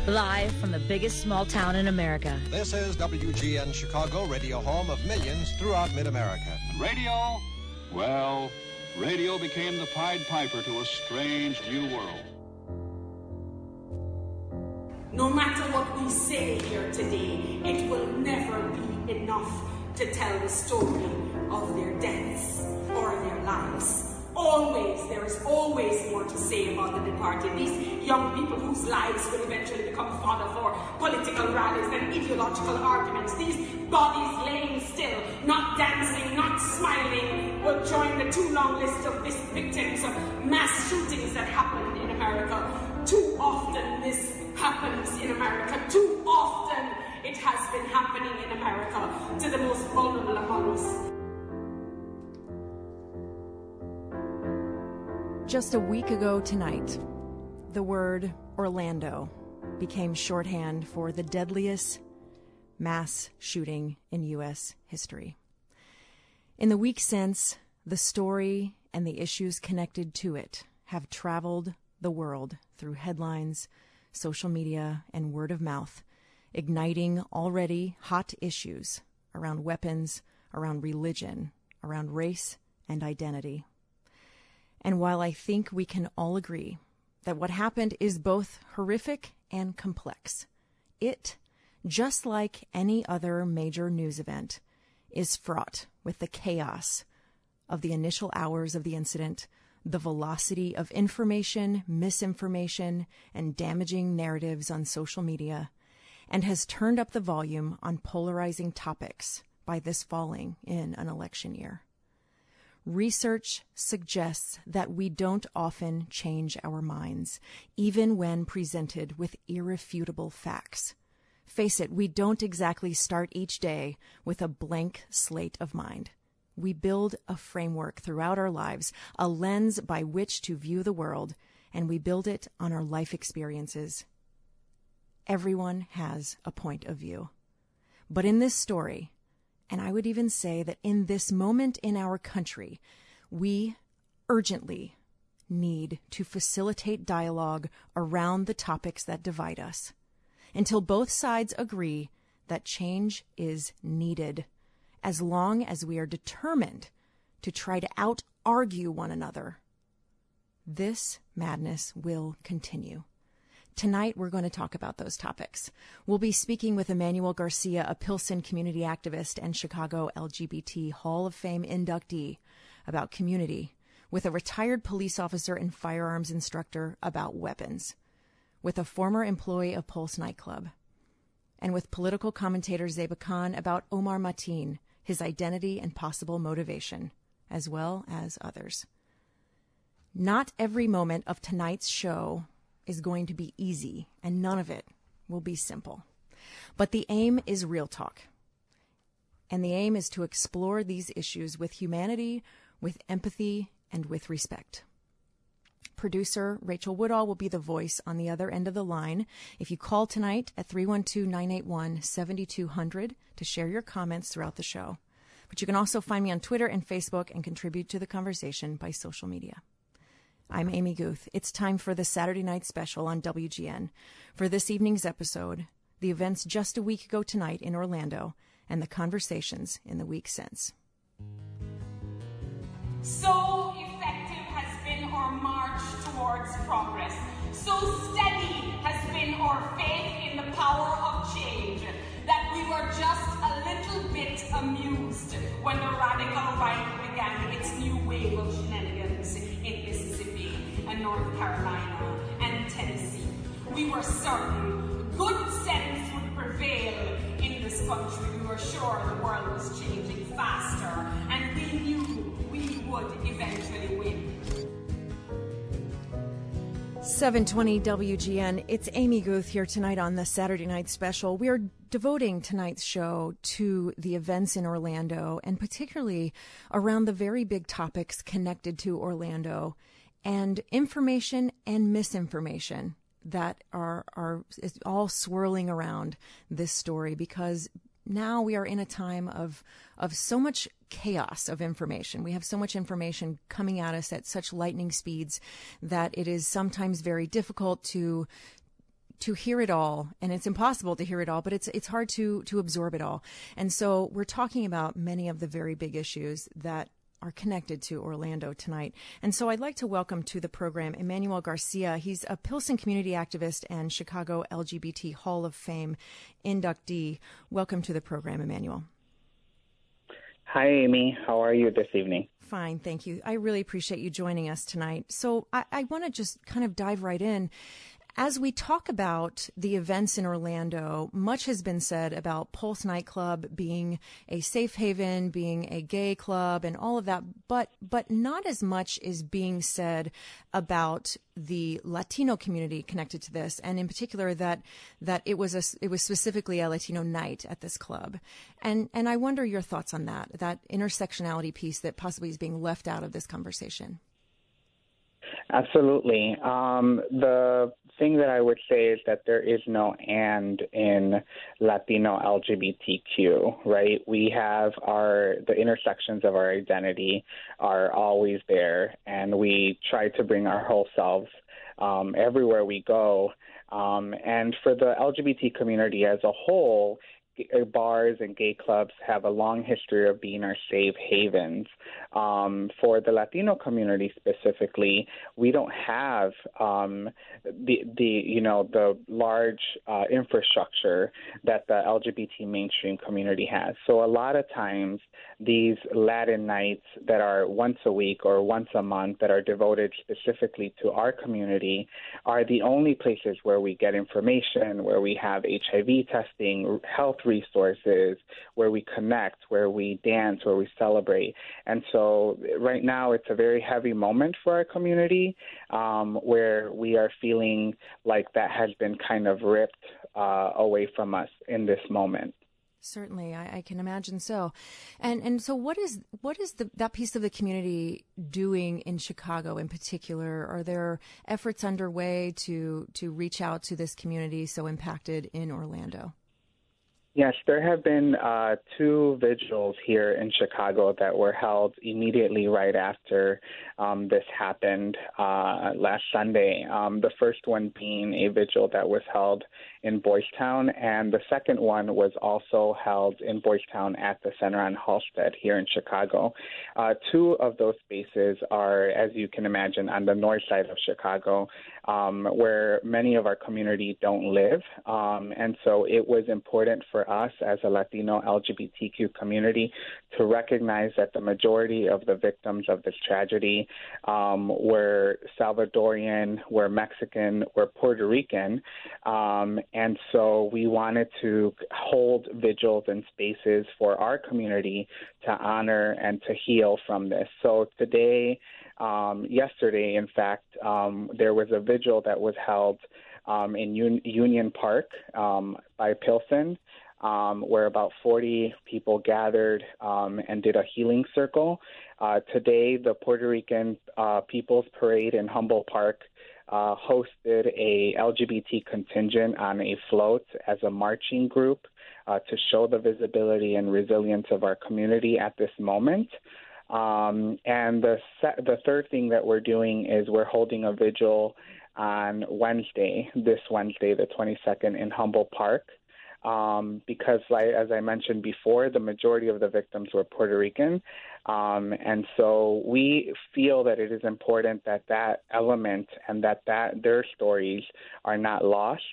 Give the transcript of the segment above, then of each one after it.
Live from the biggest small town in America. This is WGN Chicago, radio home of millions throughout mid-America. Radio? Well, radio became the Pied Piper to a strange new world. No matter what we say here today, it will never be enough to tell the story of their deaths or their lives. There is always more to say about the departed. These young people whose lives will eventually become fodder for political rallies and ideological arguments. These bodies laying still, not dancing, not smiling, will join the too long list of victims of mass shootings that happened in America. Too often this happens in America. Too often it has been happening in America to the most vulnerable among us. Just a week ago tonight, the word Orlando became shorthand for the deadliest mass shooting in U.S. history. In the week since, the story and the issues connected to it have traveled the world through headlines, social media, and word of mouth, igniting already hot issues around weapons, around religion, around race and identity. And while I think we can all agree that what happened is both horrific and complex, it, just like any other major news event, is fraught with the chaos of the initial hours of the incident, the velocity of information, misinformation, and damaging narratives on social media, and has turned up the volume on polarizing topics by this falling in an election year. Research suggests that we don't often change our minds, even when presented with irrefutable facts. Face it, we don't exactly start each day with a blank slate of mind. We build a framework throughout our lives, a lens by which to view the world, and we build it on our life experiences. Everyone has a point of view. But in this story, and I would even say that in this moment in our country, we urgently need to facilitate dialogue around the topics that divide us until both sides agree that change is needed, as long as we are determined to try to out-argue one another. This madness will continue. Tonight, we're going to talk about those topics. We'll be speaking with Emmanuel Garcia, a Pilsen community activist and Chicago LGBT Hall of Fame inductee, about community, with a retired police officer and firearms instructor about weapons, with a former employee of Pulse nightclub, and with political commentator Zeba Khan about Omar Mateen, his identity and possible motivation, as well as others. Not every moment of tonight's show is going to be easy, and none of it will be simple. But the aim is real talk. And the aim is to explore these issues with humanity, with empathy, and with respect. Producer Rachel Woodall will be the voice on the other end of the line. If you call tonight at 312-981-7200 to share your comments throughout the show. But you can also find me on Twitter and Facebook and contribute to the conversation by social media. I'm Amy Guth. It's time for the Saturday night special on WGN. For this evening's episode, the events just a week ago tonight in Orlando and the conversations in the week since. So effective has been our march towards progress. So steady has been our faith in the power of change that we were just a little bit amused when the radical right began its new wave of shenanigans in Mississippi and North Carolina and Tennessee. We were certain good sense would prevail in this country. We were sure the world was changing faster, and we knew we would eventually win. 720 WGN. It's Amy Guth here tonight on the Saturday Night Special. We are devoting tonight's show to the events in Orlando, and particularly around the very big topics connected to Orlando and information and misinformation that are all swirling around this story, because now we are in a time of so much chaos of information. We have so much information coming at us at such lightning speeds that it is sometimes very difficult to hear it all, and it's impossible to hear it all, but it's hard to absorb it all. And so we're talking about many of the very big issues that are connected to Orlando tonight. And so I'd like to welcome to the program Emmanuel Garcia. He's a Pilsen community activist and Chicago LGBT Hall of Fame inductee. Welcome to the program, Emmanuel. Hi, Amy. How are you this evening? Fine, thank you. I really appreciate you joining us tonight. So I want to just kind of dive right in. As we talk about the events in Orlando, much has been said about Pulse nightclub being a safe haven, being a gay club, and all of that, but not as much is being said about the Latino community connected to this, and in particular that it was specifically a Latino night at this club. And I wonder your thoughts on that intersectionality piece that possibly is being left out of this conversation. Absolutely. The thing that I would say is that there is no "and" in Latino LGBTQ, right? We have the intersections of our identity are always there, and we try to bring our whole selves everywhere we go. And for the LGBT community as a whole, bars and gay clubs have a long history of being our safe havens. For the Latino community specifically, we don't have the large infrastructure that the LGBT mainstream community has. So a lot of times these Latin nights that are once a week or once a month that are devoted specifically to our community are the only places where we get information, where we have HIV testing, health resources, where we connect, where we dance, where we celebrate. And so right now it's a very heavy moment for our community where we are feeling like that has been kind of ripped away from us in this moment. Certainly, I can imagine so. And so what is that piece of the community doing in Chicago in particular? Are there efforts underway to reach out to this community so impacted in Orlando? Yes, there have been 2 vigils here in Chicago that were held immediately right after this happened last Sunday. The first one being a vigil that was held in Boys Town, and the second one was also held in Boys Town at the Center on Halsted here in Chicago. 2 of those spaces are, as you can imagine, on the north side of Chicago, where many of our community don't live. And so it was important for us as a Latino LGBTQ community to recognize that the majority of the victims of this tragedy were Salvadorian, were Mexican, were Puerto Rican. And so we wanted to hold vigils and spaces for our community to honor and to heal from this. So today, yesterday, in fact, there was a vigil that was held in Union Park by Pilsen, where about 40 people gathered and did a healing circle. Today, the Puerto Rican People's Parade in Humboldt Park hosted a LGBT contingent on a float as a marching group to show the visibility and resilience of our community at this moment. And the third thing that we're doing is we're holding a vigil on this Wednesday, the 22nd, in Humboldt Park. Because, as I mentioned before, the majority of the victims were Puerto Rican. And so we feel that it is important that element and that their stories are not lost.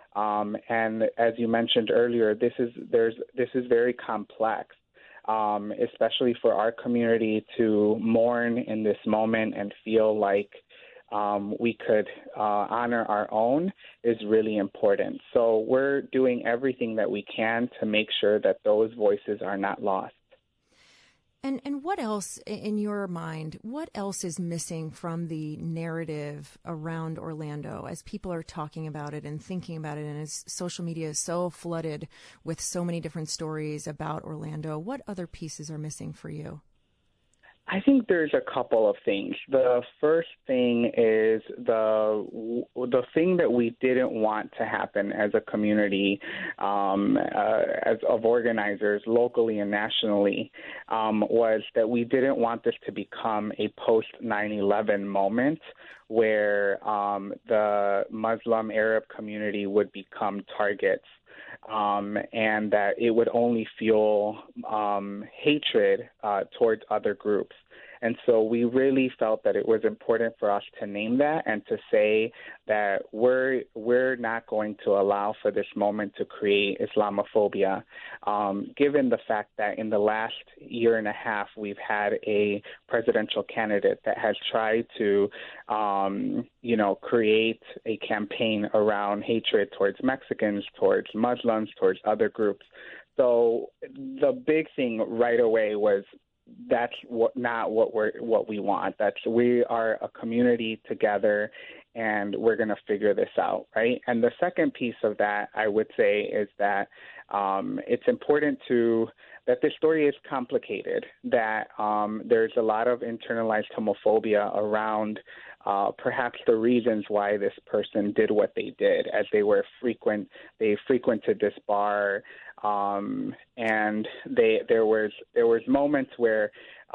And as you mentioned earlier, this is very complex, especially for our community to mourn in this moment and feel like we could honor our own is really important. So we're doing everything that we can to make sure that those voices are not lost. And what else, in your mind, what else is missing from the narrative around Orlando as people are talking about it and thinking about it, and as social media is so flooded with so many different stories about Orlando? What other pieces are missing for you? I think there's a couple of things. The first thing is the thing that we didn't want to happen as a community, as of organizers locally and nationally, was that we didn't want this to become a post 9/11 moment where the Muslim Arab community would become targets. And that it would only fuel hatred towards other groups. And so we really felt that it was important for us to name that and to say that we're not going to allow for this moment to create Islamophobia, given the fact that in the last year and a half we've had a presidential candidate that has tried to, create a campaign around hatred towards Mexicans, towards Muslims, towards other groups. So the big thing right away was that's not what we want. We are a community together, and we're going to figure this out, right? And the second piece of that, I would say, is that it's important that this story is complicated, that there's a lot of internalized homophobia around perhaps the reasons why this person did what they did, as they frequented this bar, and there was moments where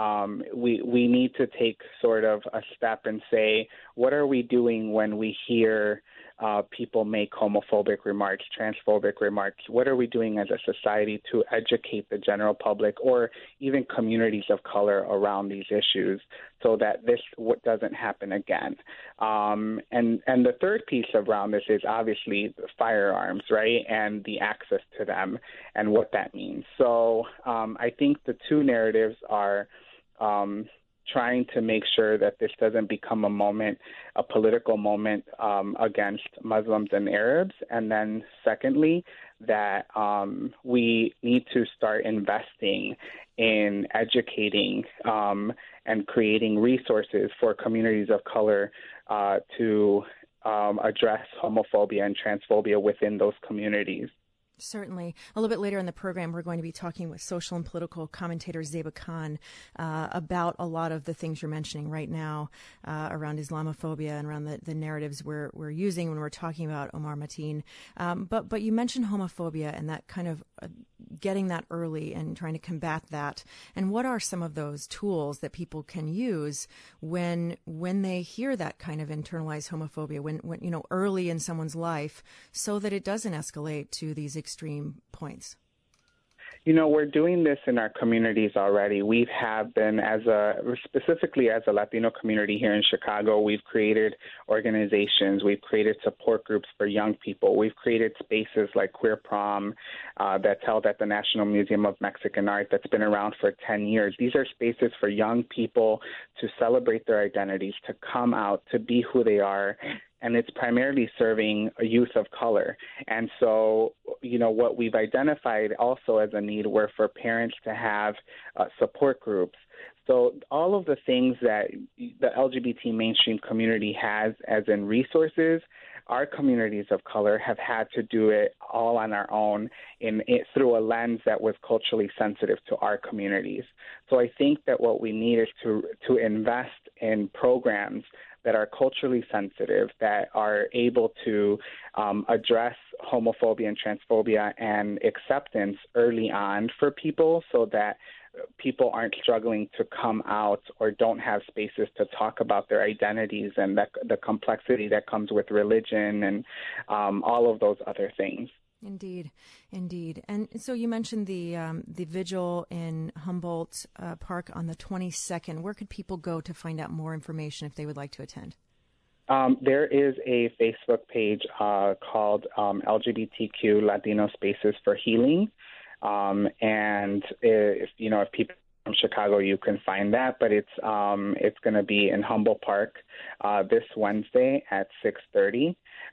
we need to take sort of a step and say, what are we doing when we hear people make homophobic remarks, transphobic remarks? What are we doing as a society to educate the general public or even communities of color around these issues so that this doesn't happen again? And the third piece around this is obviously firearms, right, and the access to them and what that means. So I think the two narratives are trying to make sure that this doesn't become a political moment against Muslims and Arabs. And then secondly, that we need to start investing in educating and creating resources for communities of color to address homophobia and transphobia within those communities. Certainly. A little bit later in the program, we're going to be talking with social and political commentator Zeba Khan about a lot of the things you're mentioning right now around Islamophobia and around the narratives we're using when we're talking about Omar Mateen. But you mentioned homophobia and that kind of getting that early and trying to combat that. And what are some of those tools that people can use when they hear that kind of internalized homophobia, when early in someone's life, so that it doesn't escalate to these extreme points? We're doing this in our communities already. We have been, specifically as a Latino community here in Chicago, we've created organizations, we've created support groups for young people. We've created spaces like Queer Prom that's held at the National Museum of Mexican Art that's been around for 10 years. These are spaces for young people to celebrate their identities, to come out, to be who they are. And it's primarily serving a youth of color. And so, what we've identified also as a need were for parents to have support groups. So all of the things that the LGBT mainstream community has as in resources, our communities of color have had to do it all on our own through a lens that was culturally sensitive to our communities. So I think that what we need is to invest in programs that are culturally sensitive, that are able to address homophobia and transphobia and acceptance early on for people so that people aren't struggling to come out or don't have spaces to talk about their identities and the complexity that comes with religion and all of those other things. Indeed. And so you mentioned the vigil in Humboldt Park on the 22nd. Where could people go to find out more information if they would like to attend? There is a Facebook page called LGBTQ Latino Spaces for Healing. And if people from Chicago, you can find that, but it's going to be in Humboldt Park this Wednesday at 6:30,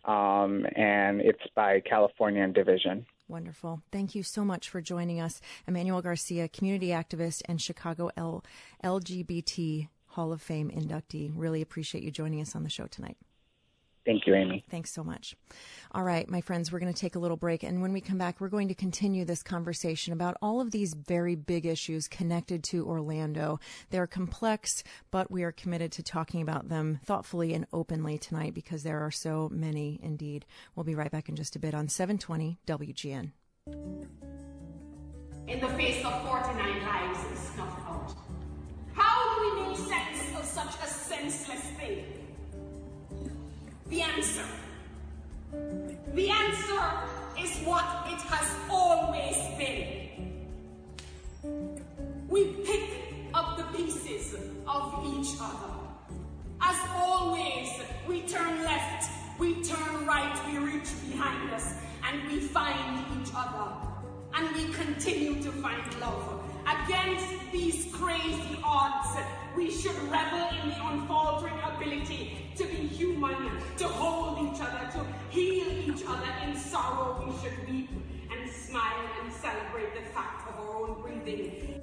and it's by California and Division. Wonderful. Thank you so much for joining us, Emmanuel Garcia, community activist and Chicago LGBT Hall of Fame inductee. Really appreciate you joining us on the show tonight. Thank you, Amy. Thanks so much. All right, my friends, we're going to take a little break. And when we come back, we're going to continue this conversation about all of these very big issues connected to Orlando. They're complex, but we are committed to talking about them thoughtfully and openly tonight because there are so many indeed. We'll be right back in just a bit on 720 WGN. In the face of 49 lives snuffed out, how do we make sense of such a senseless thing? The answer is what it has always been. We pick up the pieces of each other. As always, we turn left, we turn right, we reach behind us, and we find each other. And we continue to find love. Against these crazy odds, we should revel in the unfaltering ability to be human, to hold each other, to heal each other. In sorrow, we should weep and smile and celebrate the fact of our own breathing.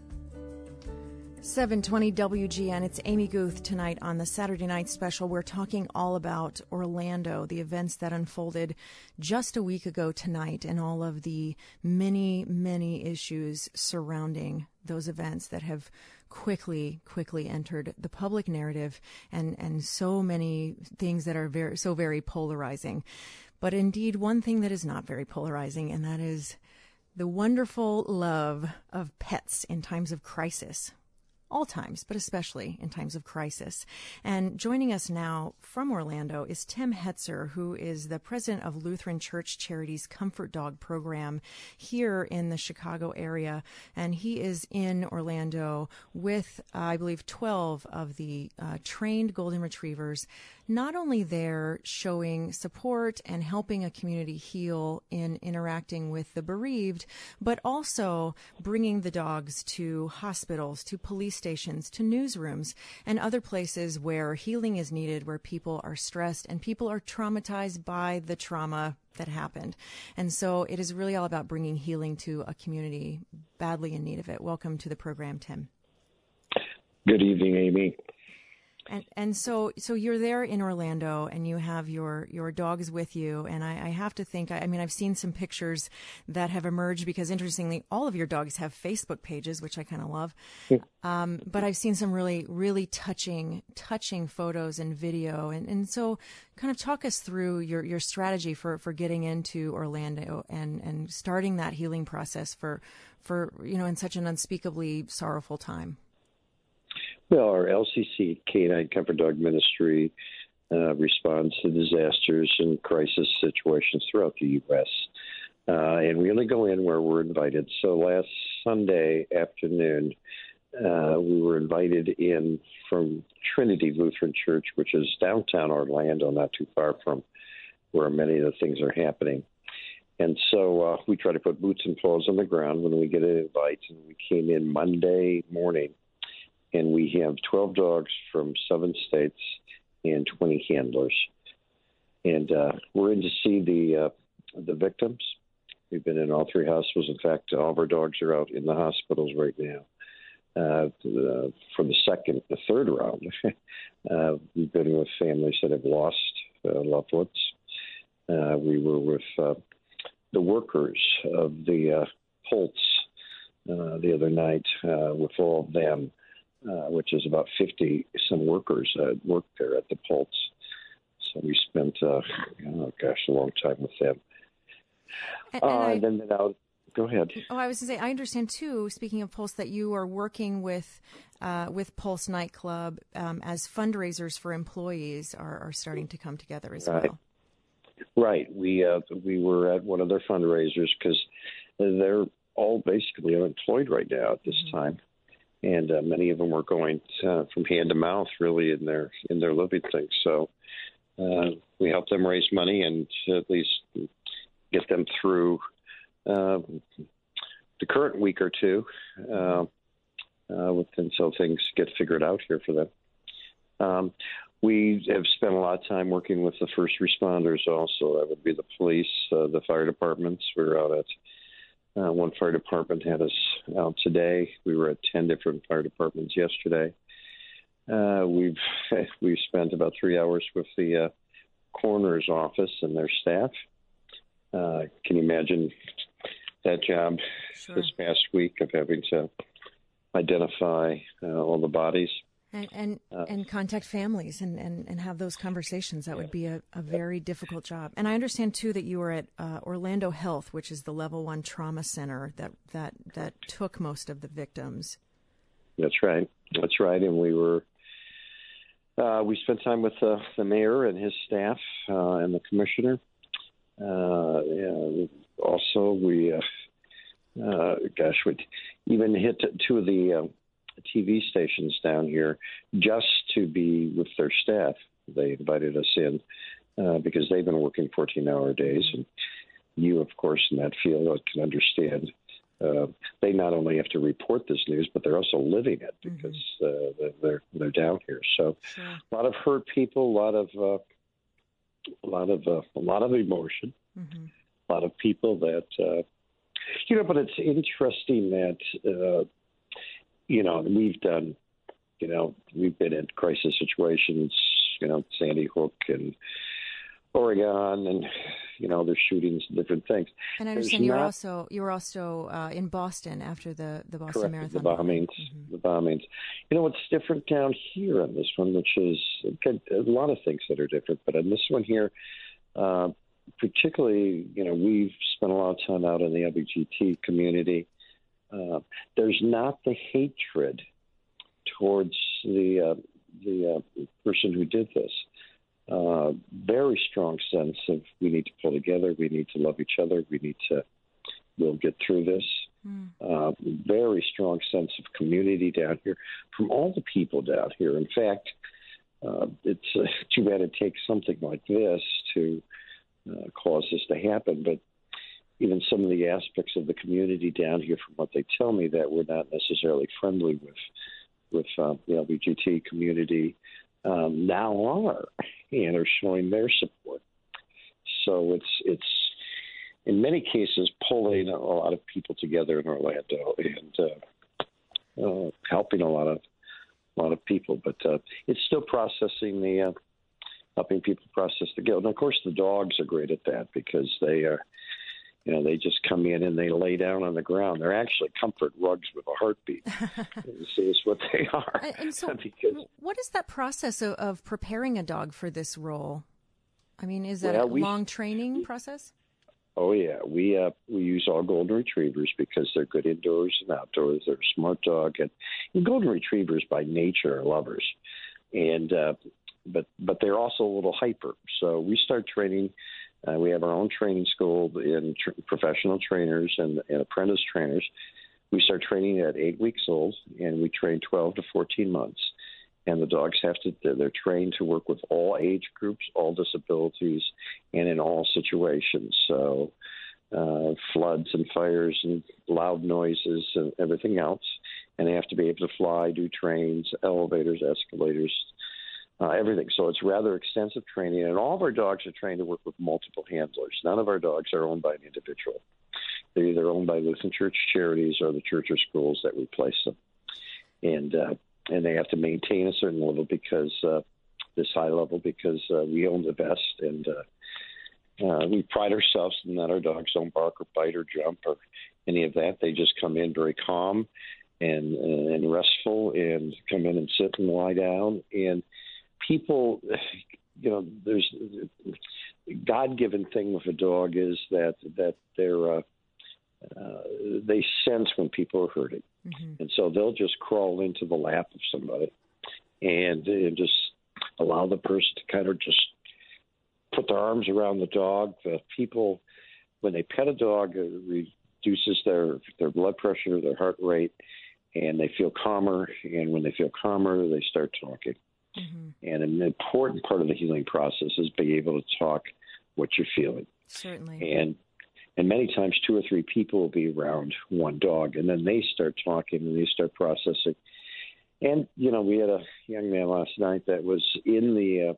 720 WGN. It's Amy Guth tonight on the Saturday Night Special. We're talking all about Orlando, the events that unfolded just a week ago tonight, and all of the many, many issues surrounding those events that have quickly entered the public narrative, and so many things that are very polarizing. But indeed, one thing that is not very polarizing, and that is the wonderful love of pets in times of crisis. All times, but especially in times of crisis. And joining us now from Orlando is Tim Hetzer, who is the president of Lutheran Church Charities Comfort Dog program here in the Chicago area. And he is in Orlando with, I believe, 12 of the trained golden retrievers, not only there showing support and helping a community heal in interacting with the bereaved, but also bringing the dogs to hospitals, to police stations, to newsrooms, and other places where healing is needed, where people are stressed and people are traumatized by the trauma that happened. And so it is really all about bringing healing to a community badly in need of it. Welcome to the program, Tim. Good evening, Amy. And so you're there in Orlando, and you have your dogs with you. And I have to think, I mean, I've seen some pictures that have emerged because, interestingly, all of your dogs have Facebook pages, which I kind of love. But I've seen some really, really touching photos and video. And so kind of talk us through your strategy for getting into Orlando and starting that healing process for in such an unspeakably sorrowful time. Well, our LCC Canine Comfort Dog Ministry responds to disasters and crisis situations throughout the U.S. And we only go in where we're invited. So last Sunday afternoon, we were invited in from Trinity Lutheran Church, which is downtown Orlando, not too far from where many of the things are happening. And so we try to put boots and paws on the ground when we get an invite. And we came in Monday morning. And we have 12 dogs from 7 states and 20 handlers. And we're in to see the victims. We've been in all 3 hospitals. In fact, all of our dogs are out in the hospitals right now. For the third round, we've been with families that have lost loved ones. We were with the workers of the Holtz the other night, with all of them. Which is about 50-some workers that work there at the Pulse. So we spent, a long time with them. Go ahead. Oh, I was going to say, I understand, too, speaking of Pulse, that you are working with Pulse Nightclub as fundraisers for employees are starting to come together as well. Right. We were at one of their fundraisers because they're all basically unemployed right now at this time. And many of them were going from hand to mouth, really, in their living things. So we helped them raise money and at least get them through the current week or two until things get figured out here for them. We have spent a lot of time working with the first responders also. That would be the police, the fire departments. We were out at one fire department had us out today. We were at 10 different fire departments yesterday. We've spent about 3 hours with the coroner's office and their staff. Can you imagine that job this past week of having to identify all the bodies? And contact families and have those conversations. That would be a very difficult job. And I understand, too, that you were at Orlando Health, which is the Level 1 trauma center that took most of the victims. That's right. And we spent time with the mayor and his staff and the commissioner. Also, we even hit two of the TV stations down here just to be with their staff. They invited us in because they've been working 14-hour days. And you, of course, in that field can understand. They not only have to report this news, but they're also living it because they're down here. So a lot of hurt people, a lot of emotion, a lot of people that but it's interesting that. We've been in crisis situations, Sandy Hook and Oregon, and there's shootings and different things. And I understand you were also in Boston after the Boston Marathon. The bombings. What's different down here on this one, which is a lot of things that are different, but on this one here, particularly, we've spent a lot of time out in the LGBT community. There's not the hatred towards the person who did this. Very strong sense of we need to pull together, we need to love each other, we'll get through this. Very strong sense of community down here from all the people down here. In fact, it's too bad it takes something like this to cause this to happen, but even some of the aspects of the community down here, from what they tell me, that we're not necessarily friendly with the LGBT community, now are and are showing their support. So it's in many cases pulling a lot of people together in Orlando and helping a lot of people. But it's still processing helping people process the guilt. And of course, the dogs are great at that because they are. They just come in and they lay down on the ground. They're actually comfort rugs with a heartbeat. See, is what they are. And so, what is that process of preparing a dog for this role? I mean, is that a long training process? Oh yeah, we use all golden retrievers because they're good indoors and outdoors. They're a smart dog, and golden retrievers by nature are lovers, and but they're also a little hyper. So we start training. We have our own training school in professional trainers and apprentice trainers. We start training at 8 weeks old, and we train 12 to 14 months. And the dogs they're trained to work with all age groups, all disabilities, and in all situations. So floods and fires and loud noises and everything else. And they have to be able to fly, do trains, elevators, escalators, everything. So it's rather extensive training, and all of our dogs are trained to work with multiple handlers. None of our dogs are owned by an individual. They're either owned by Lutheran Church Charities or the church or schools that replace them. And they have to maintain a certain level because this high level because we own the vest, and we pride ourselves in that our dogs don't bark or bite or jump or any of that. They just come in very calm and restful and come in and sit and lie down. And people, there's a God-given thing with a dog is that they sense when people are hurting. Mm-hmm. And so they'll just crawl into the lap of somebody and just allow the person to kind of just put their arms around the dog. The people, when they pet a dog, it reduces their blood pressure, their heart rate, and they feel calmer. And when they feel calmer, they start talking. Mm-hmm. And an important part of the healing process is being able to talk what you're feeling. Certainly. And many times 2 or 3 people will be around one dog, and then they start talking and they start processing. And, we had a young man last night that was in the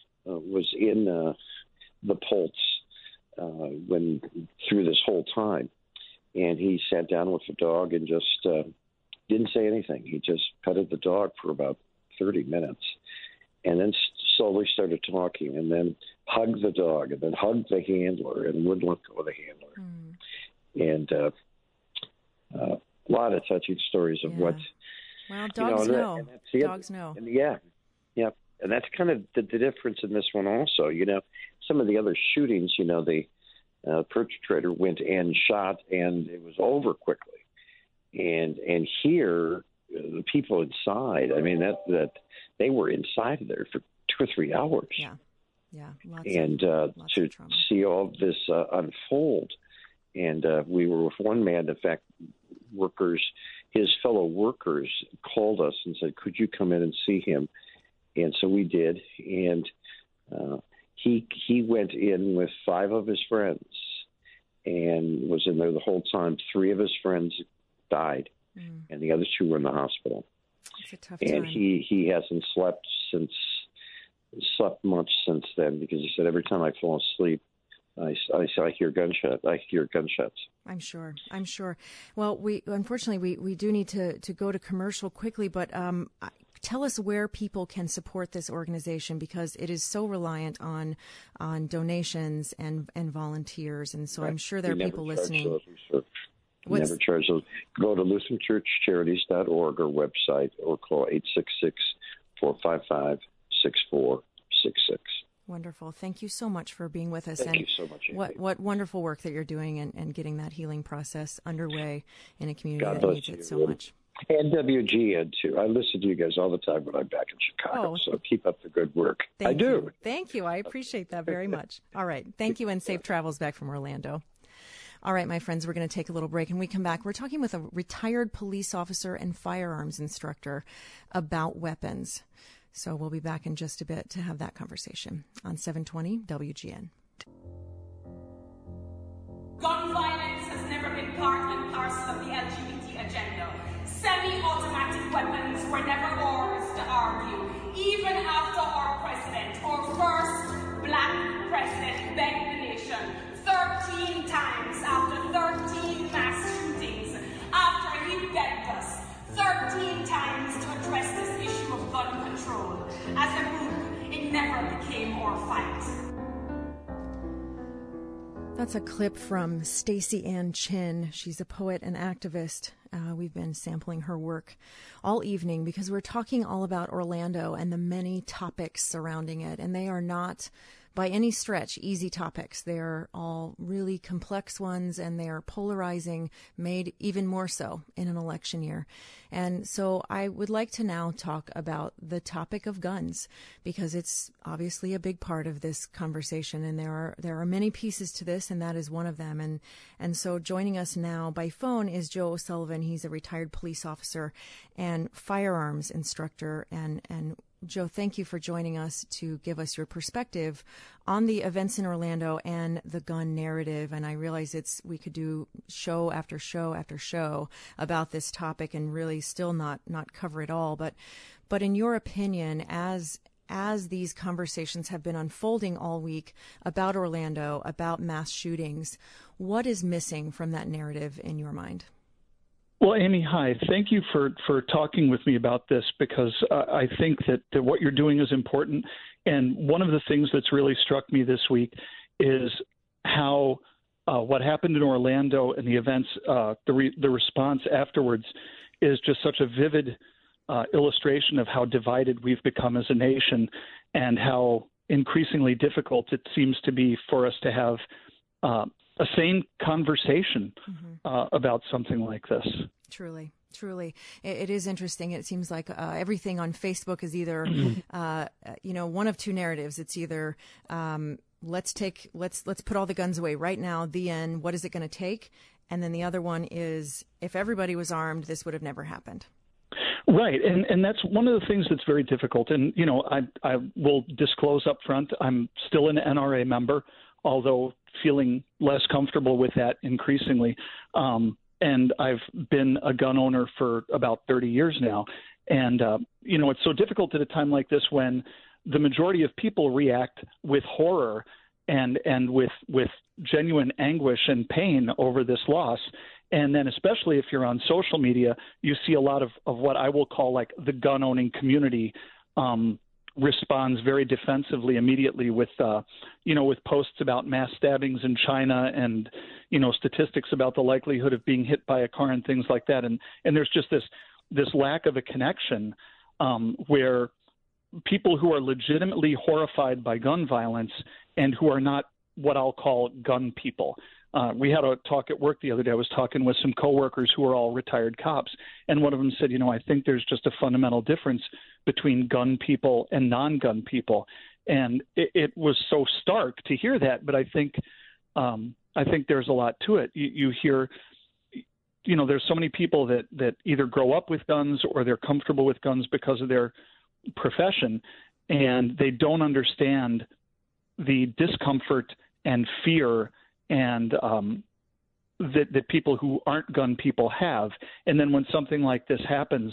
Pulse when through this whole time. And he sat down with the dog and just didn't say anything. He just petted the dog for about 30 minutes and then slowly started talking, and then hugged the dog, and then hugged the handler, and wouldn't let go of the handler. And a lot of touching stories of what. Well, dogs know. Dogs know. And and that's kind of the difference in this one also. Some of the other shootings, the perpetrator went and shot, and it was over quickly. And here, the people inside, I mean, that they were inside of there for 2 or 3 hours. Yeah. Lots to see all of this unfold. And we were with one man, in fact, his fellow workers called us and said, could you come in and see him? And so we did. And he went in with 5 of his friends and was in there the whole time. 3 of his friends died, and the other 2 were in the hospital. It's a tough time. And he hasn't slept much since then, because he said every time I fall asleep, I hear gunshots. I'm sure. Well, unfortunately we do need to go to commercial quickly, but tell us where people can support this organization, because it is so reliant on donations and volunteers, and so I'm sure there are people listening. Never charge those. Go to LutheranChurchCharities.org, or website, or call 866-455-6466. Wonderful. Thank you so much for being with us. Thank you so much, Amy. What wonderful work that you're doing and getting that healing process underway in a community God that needs it so much. And WGN, too. I listen to you guys all the time when I'm back in Chicago, so keep up the good work. I do. Thank you. I appreciate that very much. All right. Thank you, and safe travels back from Orlando. All right, my friends, we're going to take a little break. And we come back, we're talking with a retired police officer and firearms instructor about weapons. So we'll be back in just a bit to have that conversation on 720 WGN. Gun violence has never been part and parcel of the LGBT agenda. Semi-automatic weapons were never ours to argue, even after our president, our first black president, begged the nation 13 times after 13 mass shootings, after he begged us 13 times to address this issue of gun control. As a group, it never became our fight. That's a clip from Stacey Ann Chin. She's a poet and activist. We've been sampling her work all evening because we're talking all about Orlando and the many topics surrounding it. And they are not, by any stretch, easy topics. They're all really complex ones, and they are polarizing, made even more so in an election year. And so I would like to now talk about the topic of guns, because it's obviously a big part of this conversation, and there are many pieces to this, and that is one of them. And so joining us now by phone is Joe O'Sullivan. He's a retired police officer and firearms instructor, and Joe, thank you for joining us to give us your perspective on the events in Orlando and the gun narrative. And I realize we could do show after show after show about this topic and really still not cover it all. But in your opinion, as these conversations have been unfolding all week about Orlando, about mass shootings, what is missing from that narrative in your mind? Well, Amy, hi. Thank you for talking with me about this, because I think that what you're doing is important. And one of the things that's really struck me this week is how what happened in Orlando and the events, the response afterwards is just such a vivid illustration of how divided we've become as a nation, and how increasingly difficult it seems to be for us to have a sane conversation about something like this. Truly. It is interesting. It seems like everything on Facebook is either, one of two narratives. It's either let's put all the guns away right now, the end, what is it going to take? And then the other one is, if everybody was armed, this would have never happened. Right, and that's one of the things that's very difficult. And, I will disclose up front, I'm still an NRA member, although feeling less comfortable with that increasingly. And I've been a gun owner for about 30 years now. And, it's so difficult at a time like this when the majority of people react with horror and with genuine anguish and pain over this loss. And then especially if you're on social media, you see a lot of what I will call like the gun owning community responds very defensively immediately with, with posts about mass stabbings in China and, statistics about the likelihood of being hit by a car and things like that. And there's just this lack of a connection where people who are legitimately horrified by gun violence and who are not what I'll call gun people. We had a talk at work the other day. I was talking with some coworkers who are all retired cops, and one of them said, I think there's just a fundamental difference between gun people and non-gun people. And it was so stark to hear that, but I think there's a lot to it. You hear, there's so many people that either grow up with guns or they're comfortable with guns because of their profession, and they don't understand the discomfort and fear and that people who aren't gun people have. And then when something like this happens,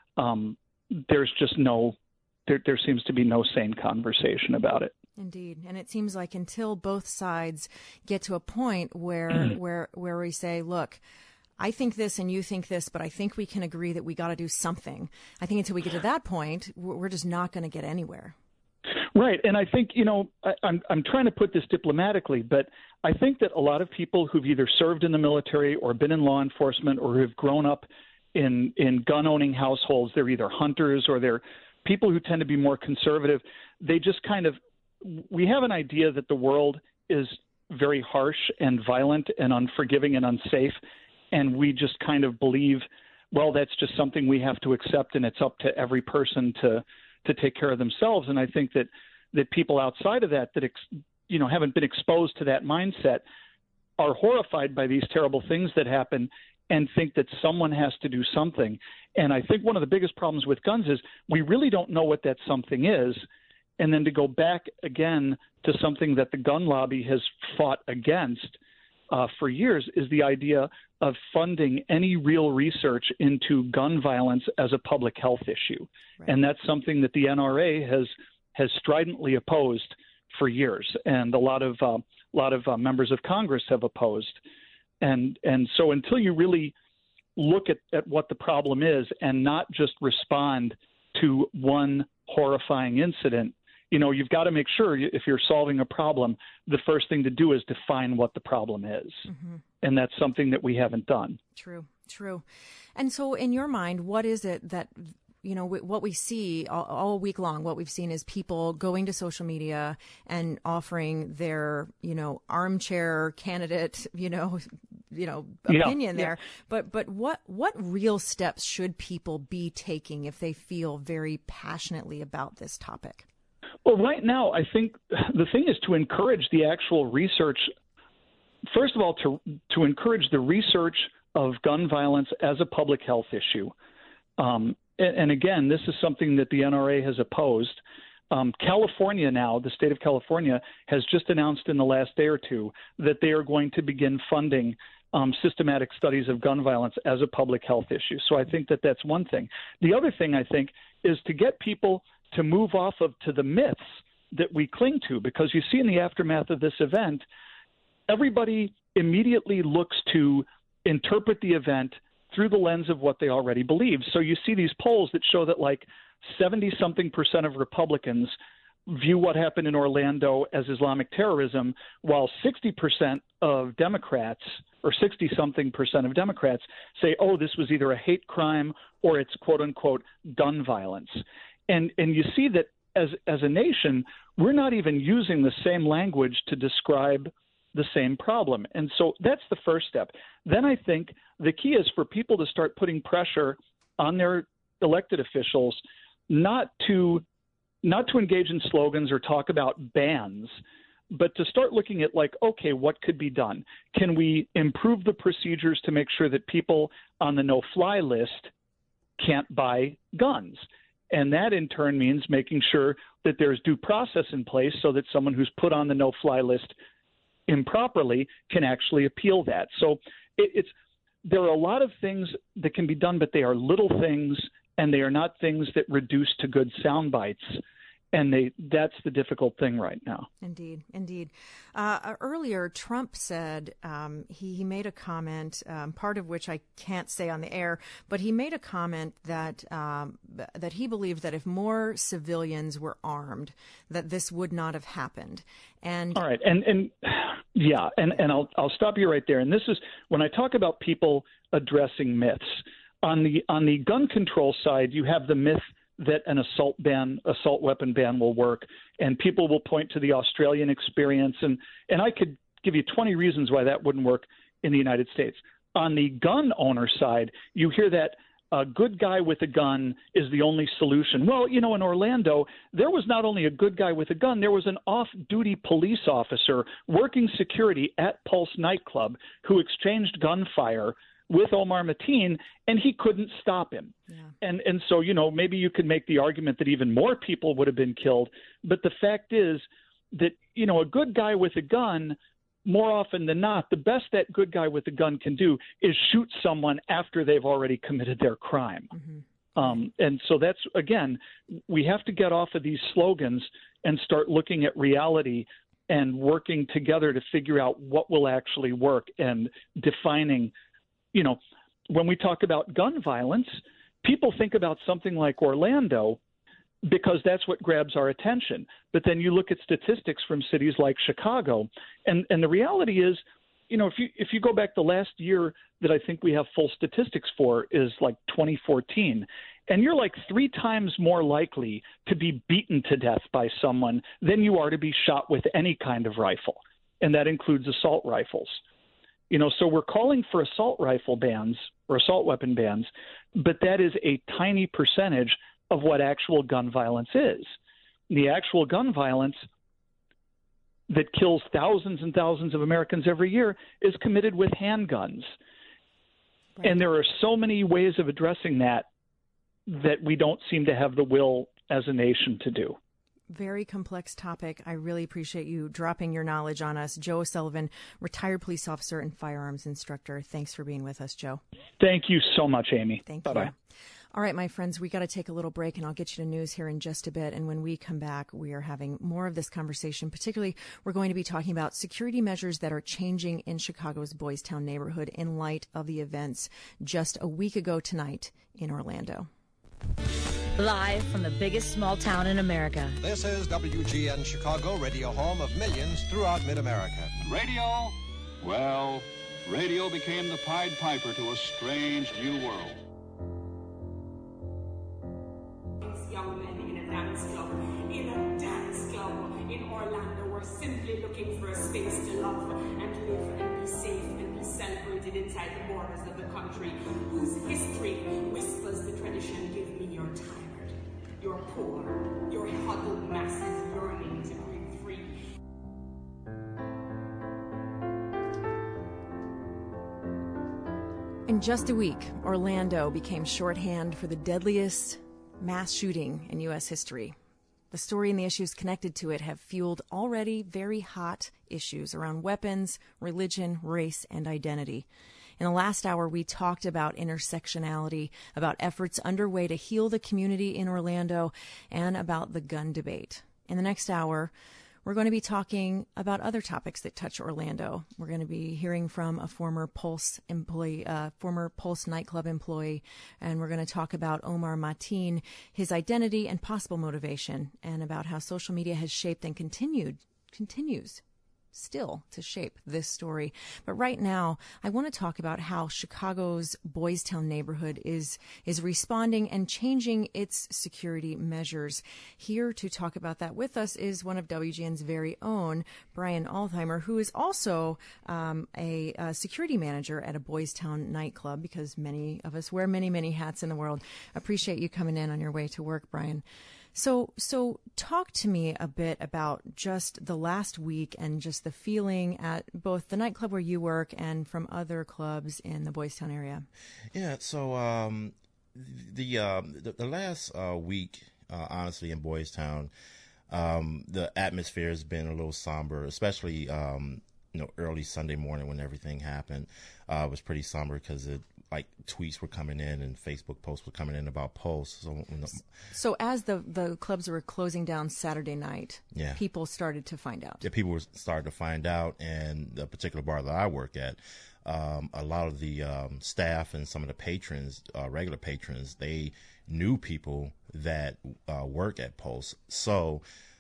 there's just there seems to be no sane conversation about it. Indeed. And it seems like until both sides get to a point where we say, look, I think this and you think this, but I think we can agree that we got to do something. I think until we get to that point, we're just not going to get anywhere. Right. And I think, I'm trying to put this diplomatically, but I think that a lot of people who've either served in the military or been in law enforcement or who've grown up in gun-owning households, they're either hunters or they're people who tend to be more conservative. They just we have an idea that the world is very harsh and violent and unforgiving and unsafe, and we just kind of believe, well, that's just something we have to accept, and it's up to every person to take care of themselves. And I think that people outside of that haven't been exposed to that mindset are horrified by these terrible things that happen and think that someone has to do something. And I think one of the biggest problems with guns is we really don't know what that something is. And then to go back again to something that the gun lobby has fought against for years is the idea of funding any real research into gun violence as a public health issue. Right. And that's something that the NRA has stridently opposed for years, and a lot of members of Congress have opposed. And so until you really look at what the problem is and not just respond to one horrifying incident, you've got to make sure if you're solving a problem, the first thing to do is define what the problem is. Mm-hmm. And that's something that we haven't done. True. And so in your mind, what is it that, what we see all week long, what we've seen is people going to social media and offering their, armchair candidate, opinion there. But what real steps should people be taking if they feel very passionately about this topic? Well, right now, I think the thing is to encourage the actual research. First of all, to encourage the research of gun violence as a public health issue. And again, this is something that the NRA has opposed. California now, the state of California, has just announced in the last day or two that they are going to begin funding systematic studies of gun violence as a public health issue. So I think that that's one thing. The other thing, I think, is to get people to move off to the myths that we cling to, because you see in the aftermath of this event, everybody immediately looks to interpret the event through the lens of what they already believe. So you see these polls that show that 70-something% of Republicans view what happened in Orlando as Islamic terrorism, while 60% of Democrats, or 60-something% of Democrats, say, oh, this was either a hate crime or it's quote-unquote gun violence. And you see that as a nation, we're not even using the same language to describe the same problem. And so that's the first step. Then I think the key is for people to start putting pressure on their elected officials not to engage in slogans or talk about bans, but to start looking at okay, what could be done? Can we improve the procedures to make sure that people on the no-fly list can't buy guns? And that in turn means making sure that there's due process in place so that someone who's put on the no-fly list improperly can actually appeal that. So there are a lot of things that can be done, but they are little things, and they are not things that reduce to good sound bites. And that's the difficult thing right now. Indeed, indeed. Earlier, Trump said he made a comment, part of which I can't say on the air, but he made a comment that that he believed that if more civilians were armed, that this would not have happened. And all right, and yeah, and I'll stop you right there. And this is when I talk about people addressing myths. On the gun control side, you have the myth that an assault weapon ban will work, and people will point to the Australian experience, and I could give you 20 reasons why that wouldn't work in the United States. On the gun owner side, you hear that a good guy with a gun is the only solution. Well, in Orlando, there was not only a good guy with a gun, there was an off-duty police officer working security at Pulse nightclub who exchanged gunfire with Omar Mateen, and he couldn't stop him. Yeah. And so, maybe you could make the argument that even more people would have been killed. But the fact is that, a good guy with a gun, more often than not, the best that good guy with a gun can do is shoot someone after they've already committed their crime. Mm-hmm. And so that's, again, we have to get off of these slogans and start looking at reality and working together to figure out what will actually work and defining. When we talk about gun violence, people think about something like Orlando because that's what grabs our attention. But then you look at statistics from cities like Chicago, and the reality is, if you go back the last year that I think we have full statistics for is like 2014, and you're like 3 times more likely to be beaten to death by someone than you are to be shot with any kind of rifle, and that includes assault rifles. So we're calling for assault rifle bans or assault weapon bans, but that is a tiny percentage of what actual gun violence is. The actual gun violence that kills thousands and thousands of Americans every year is committed with handguns. Right. And there are so many ways of addressing that we don't seem to have the will as a nation to do. Very complex topic. I really appreciate you dropping your knowledge on us. Joe O'Sullivan, retired police officer and firearms instructor. Thanks for being with us, Joe. Thank you so much, Amy. Thank Bye-bye. you. All right, my friends, we got to take a little break, and I'll get you to news here in just a bit. And when we come back, we are having more of this conversation. Particularly, we're going to be talking about security measures that are changing in Chicago's Boys Town neighborhood in light of the events just a week ago tonight in Orlando. Live from the biggest small town in America. This is WGN Chicago, radio home of millions throughout mid-America. Radio? Well, radio became the Pied Piper to a strange new world. Young men in a dance club in Orlando were simply looking for a space to love and live and be safe and be celebrated inside the borders of the country, whose history whispers the tradition, give me your tired, your poor, your huddled masses yearning to breathe free. In just a week, Orlando became shorthand for the deadliest mass shooting in U.S. history. The story and the issues connected to it have fueled already very hot issues around weapons, religion, race, and identity. In the last hour, we talked about intersectionality, about efforts underway to heal the community in Orlando, and about the gun debate. In the next hour, we're going to be talking about other topics that touch Orlando. We're going to be hearing from a former Pulse employee, former Pulse nightclub employee, and we're going to talk about Omar Mateen, his identity and possible motivation, and about how social media has shaped and continues still to shape this story. But right now, I want to talk about how Chicago's Boys Town neighborhood is responding and changing its security measures. Here to talk about that with us is one of WGN's very own, Brian Altheimer, who is also a security manager at a Boys Town nightclub, because many of us wear many, many hats in the world. Appreciate you coming in on your way to work, Brian. So talk to me a bit about just the last week and just the feeling at both the nightclub where you work and from other clubs in the Boys Town area. Yeah, so the last week, honestly, in Boys Town, the atmosphere has been a little somber, especially early Sunday morning when everything happened. It was pretty somber because like tweets were coming in and Facebook posts were coming in about Pulse. So as the clubs were closing down Saturday night, yeah, people started to find out. Yeah, people were starting to find out, and the particular bar that I work at, a lot of the staff and some of the patrons, regular patrons, they knew people that work at Pulse. So,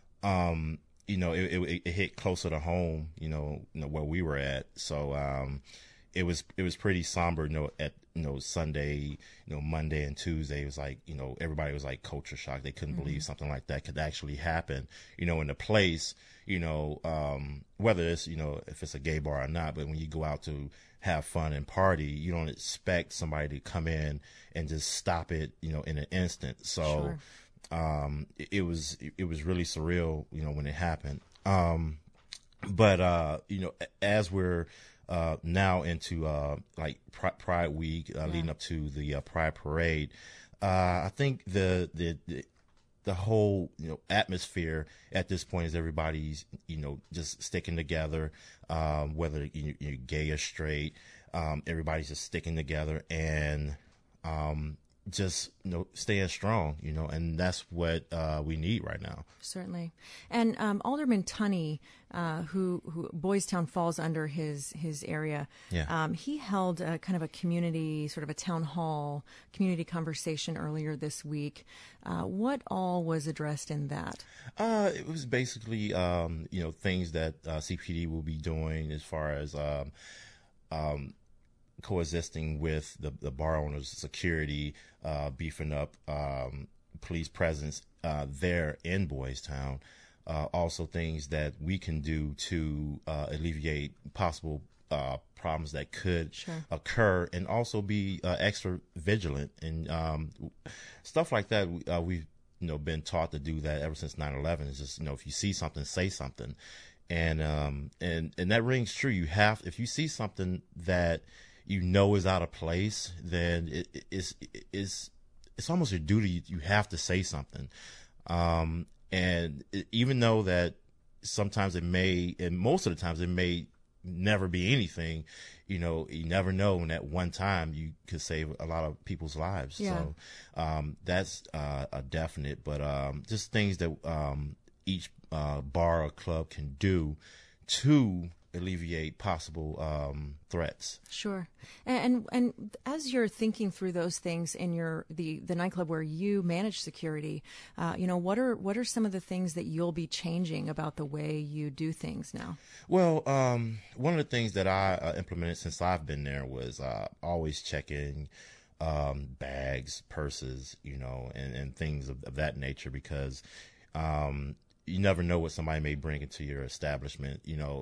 it hit closer to home, where we were at. So it was pretty somber, at Sunday, Monday and Tuesday. It was like, everybody was like culture shock. They couldn't believe something like that could actually happen, in the place, whether it's, if it's a gay bar or not. But when you go out to have fun and party, you don't expect somebody to come in and just stop it, in an instant. So, sure. It was really surreal, when it happened. But as we're now into like Pride Week, leading up to the Pride Parade, I think the whole atmosphere at this point is everybody's just sticking together, whether you're gay or straight, everybody's just sticking together and just staying strong, and that's what we need right now. Certainly. And Alderman Tunney, who Boys Town falls under his area, yeah. He held a kind of a community, sort of a town hall community conversation earlier this week. What all was addressed in that? It was basically things that CPD will be doing as far as coexisting with the bar owners' security, beefing up police presence there in Boys Town. Also things that we can do to alleviate possible problems that could occur, and also be extra vigilant and stuff like that. We've been taught to do that ever since 9/11. It's just if you see something, say something, and that rings true. If you see something that is out of place, then it's almost your duty. You have to say something. And even though that sometimes it may, and most of the times it may never be anything, you never know. And at one time you could save a lot of people's lives. Yeah. So, that's a definite, but just things that each bar or club can do to alleviate possible threats. Sure. And as you're thinking through those things in the nightclub where you manage security, what are some of the things that you'll be changing about the way you do things now? Well, one of the things that I implemented since I've been there was always checking bags, purses, and things of that nature, because you never know what somebody may bring into your establishment.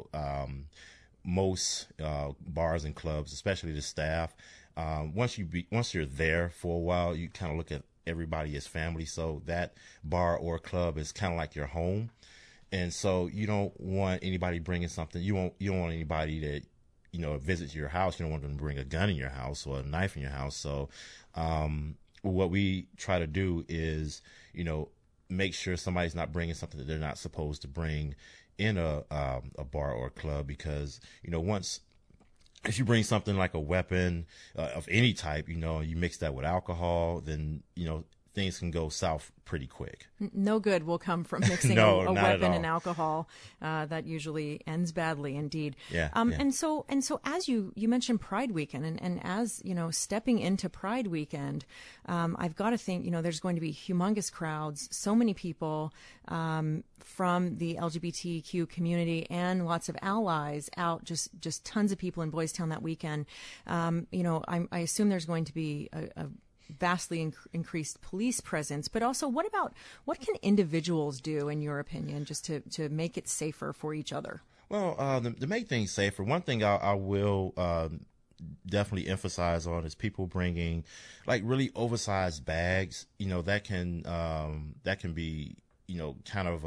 Most bars and clubs, especially the staff, once you're there for a while, you kind of look at everybody as family. So that bar or club is kind of like your home, and so you don't want anybody bringing something. You don't want anybody that visits your house. You don't want them to bring a gun in your house or a knife in your house. So what we try to do is make sure somebody's not bringing something that they're not supposed to bring in a bar or a club, because if you bring something like a weapon of any type, you mix that with alcohol, then things can go south pretty quick. No good will come from mixing a weapon and alcohol. That usually ends badly indeed. Yeah. And so as you mentioned Pride Weekend, and as stepping into Pride Weekend, I've got to think there's going to be humongous crowds, so many people from the LGBTQ community and lots of allies out, just tons of people in Boys Town that weekend. I assume there's going to be a vastly increased police presence, but also what can individuals do, in your opinion, just to make it safer for each other? Well, to make things safer, one thing I will definitely emphasize on is people bringing like really oversized bags. That can be kind of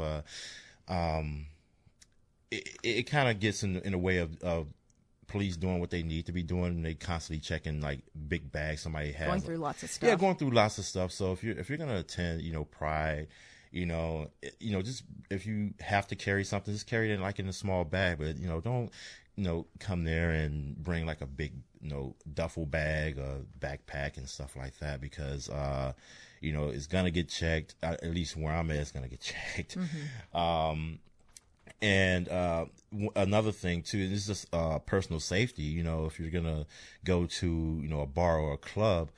it kind of gets in the way of police doing what they need to be doing, and they constantly checking like big bags somebody has. Going through lots of stuff. Yeah, going through lots of stuff. So if you're gonna attend, Pride, just if you have to carry something, just carry it in a small bag. But don't come there and bring like a big, duffel bag or backpack and stuff like that, because, it's going to get checked. At least where I'm at, it's going to get checked. Mm-hmm. And another thing too, this is just personal safety. If you're gonna go to a bar or a club,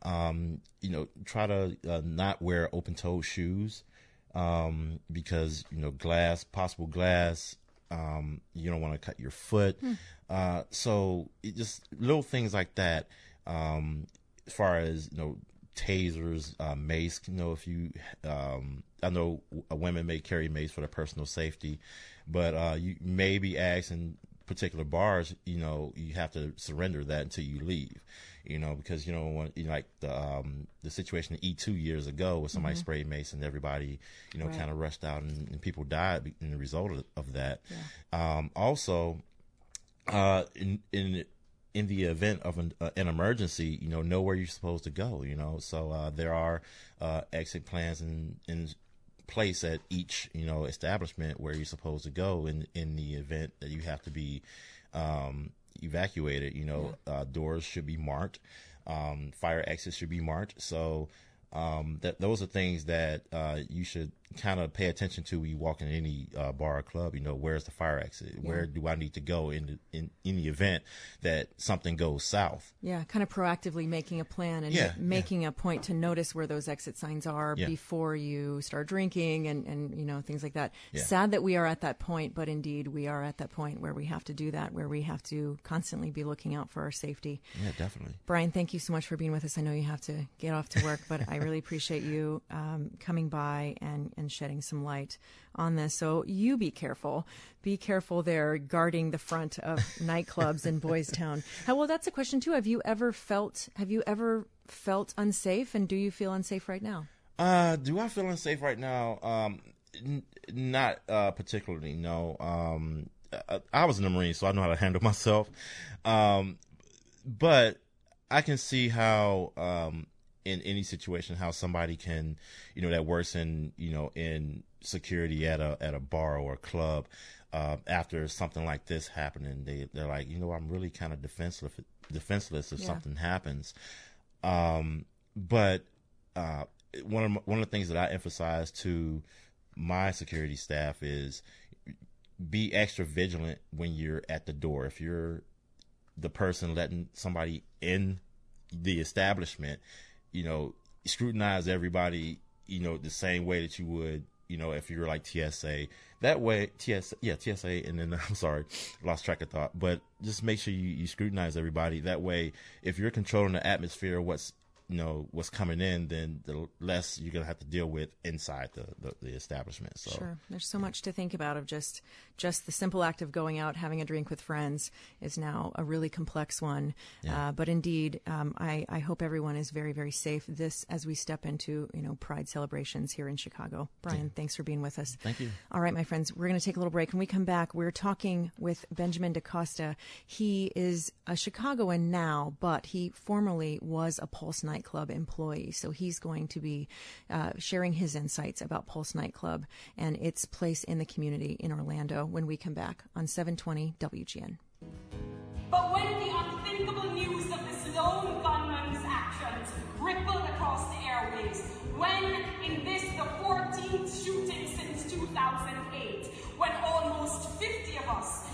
try to not wear open-toed shoes, because possible glass. You don't want to cut your foot. So just little things like that. As far as tasers, mace. If you, I know women may carry mace for their personal safety, but you may be asked in particular bars, you have to surrender that until you leave, because like the situation in E2 years ago where somebody sprayed mace and everybody, right. kind of rushed out and people died in the result of that. Yeah. Also, in the event of an emergency, know where you're supposed to go, so there are exit plans in place at each, establishment where you're supposed to go in the event that you have to be evacuated. Doors should be marked, fire exits should be marked. So those are things that you should kind of pay attention to when you walk in any bar or club. Where's the fire exit? Yeah. Where do I need to go in the event that something goes south? Yeah, kind of proactively making a plan and making a point to notice where those exit signs are before you start drinking and things like that. Yeah. Sad that we are at that point, but indeed we are at that point where we have to do that, where we have to constantly be looking out for our safety. Yeah, definitely. Brian, thank you so much for being with us. I know you have to get off to work, but I really appreciate you coming by and shedding some light on this. So you be careful there guarding the front of nightclubs in Boys Town. Well, that's a question too. Have you ever felt unsafe, and do you feel unsafe right now? Do I feel unsafe right now? Not particularly, no. I was in the Marines, so I know how to handle myself. But I can see how in any situation how somebody can, that works in security at a bar or a club, after something like this happening, they're like, I'm really kind of defenseless if something happens. But one of the things that I emphasize to my security staff is be extra vigilant when you're at the door. If you're the person letting somebody in the establishment, scrutinize everybody, the same way that you would, if you were like TSA. That way, TSA, and then, I'm sorry, lost track of thought. But just make sure you scrutinize everybody. That way, if you're controlling the atmosphere, what's coming in, then the less you're going to have to deal with inside the establishment. So sure. There's so much to think about of just the simple act of going out, having a drink with friends is now a really complex one. Yeah. But indeed, I hope everyone is very, very safe as we step into, Pride celebrations here in Chicago. Brian, thanks for being with us. Thank you. All right, my friends, we're going to take a little break. When we come back, we're talking with Benjamin DaCosta. He is a Chicagoan now, but he formerly was a Pulse nightclub employee. So he's going to be sharing his insights about Pulse nightclub and its place in the community in Orlando when we come back on 720 WGN. But when the unthinkable news of this lone gunman's actions rippled across the airwaves, when in this, the 14th shooting since 2008, when almost 50 of us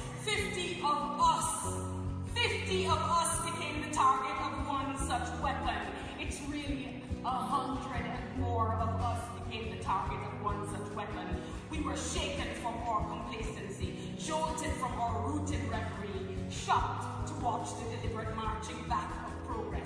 became the target of one such weapon, it's really 100 and more of us became the target of one such weapon. We were shaken from our complacency, jolted from our rooted reverie, shocked to watch the deliberate marching back of progress.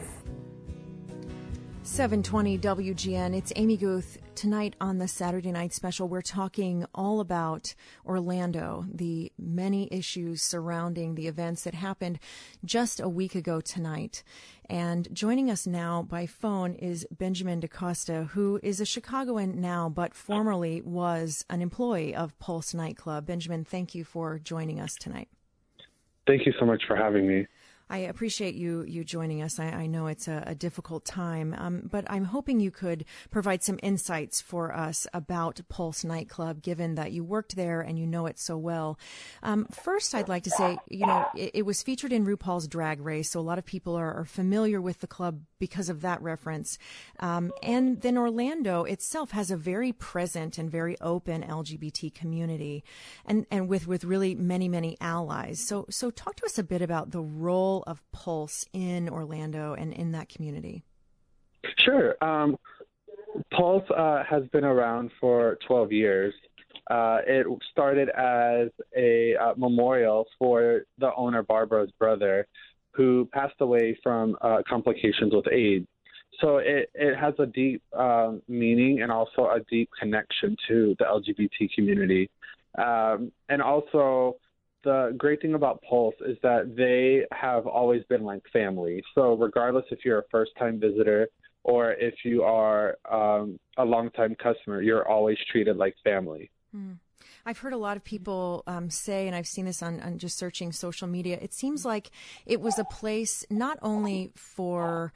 720 WGN, it's Amy Guth. Tonight on the Saturday Night Special, we're talking all about Orlando, the many issues surrounding the events that happened just a week ago tonight. And joining us now by phone is Benjamin DaCosta, who is a Chicagoan now, but formerly was an employee of Pulse nightclub. Benjamin, thank you for joining us tonight. Thank you so much for having me. I appreciate you joining us. I know it's a difficult time, but I'm hoping you could provide some insights for us about Pulse Nightclub, given that you worked there and you know it so well. First, I'd like to say, it was featured in RuPaul's Drag Race, so a lot of people are familiar with the club because of that reference. And then Orlando itself has a very present and very open LGBT community, and with really many, many allies. So talk to us a bit about the role of Pulse in Orlando and in that community. Sure. Pulse has been around for 12 years. It started as a memorial for the owner, Barbara's brother, who passed away from complications with AIDS. So it has a deep meaning and also a deep connection to the LGBT community. And also, the great thing about Pulse is that they have always been like family. So regardless if you're a first-time visitor or if you are a long-time customer, you're always treated like family. I've heard a lot of people say, and I've seen this on just searching social media, it seems like it was a place not only for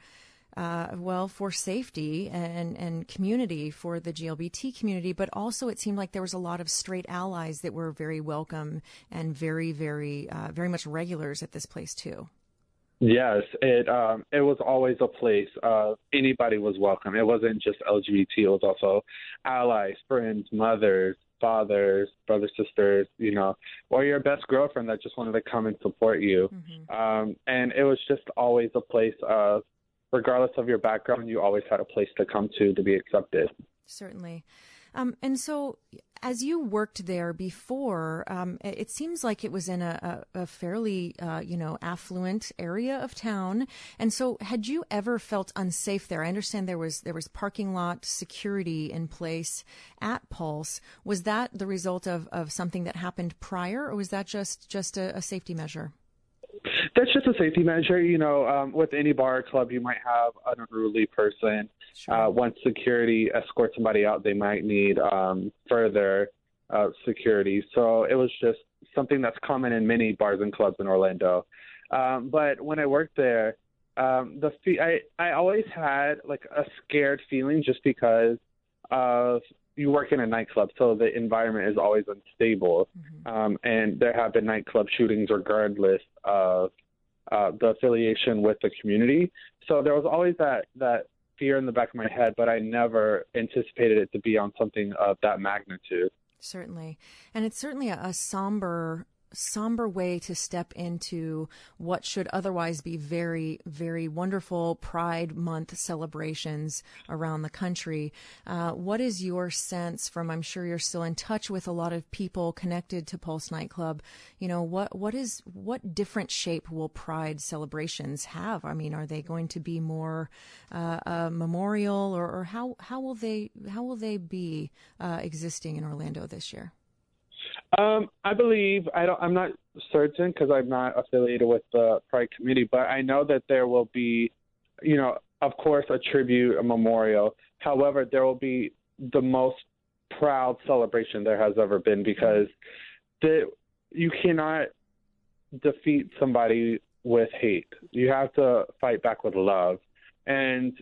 for safety and community for the GLBT community, but also it seemed like there was a lot of straight allies that were very welcome and very, very, very much regulars at this place too. Yes, it was always a place. Anybody was welcome. It wasn't just LGBT. It was also allies, friends, mothers, fathers, brothers, sisters, or your best girlfriend that just wanted to come and support you. Mm-hmm. And it was just always a place of, regardless of your background, you always had a place to come to be accepted. Certainly. And so as you worked there before, it seems like it was in a fairly, affluent area of town. And so had you ever felt unsafe there? I understand there was parking lot security in place at Pulse. Was that the result of something that happened prior, or was that just a safety measure? That's just a safety measure. With any bar or club, you might have an unruly person. Sure. Once security escorts somebody out, they might need further security. So it was just something that's common in many bars and clubs in Orlando. But when I worked there, I always had like a scared feeling just because of you work in a nightclub, so the environment is always unstable. Mm-hmm. And there have been nightclub shootings regardless of the affiliation with the community. So there was always that fear in the back of my head, but I never anticipated it to be on something of that magnitude. Certainly. And it's certainly a somber way to step into what should otherwise be very, very wonderful Pride Month celebrations around the country. What is your sense from, I'm sure you're still in touch with a lot of people connected to Pulse Nightclub, what different shape will Pride celebrations have? I mean, are they going to be more a memorial, or how will they be existing in Orlando this year? I believe, I'm not certain because I'm not affiliated with the Pride community, but I know that there will be, of course, a tribute, a memorial. However, there will be the most proud celebration there has ever been, because you cannot defeat somebody with hate. You have to fight back with love. And,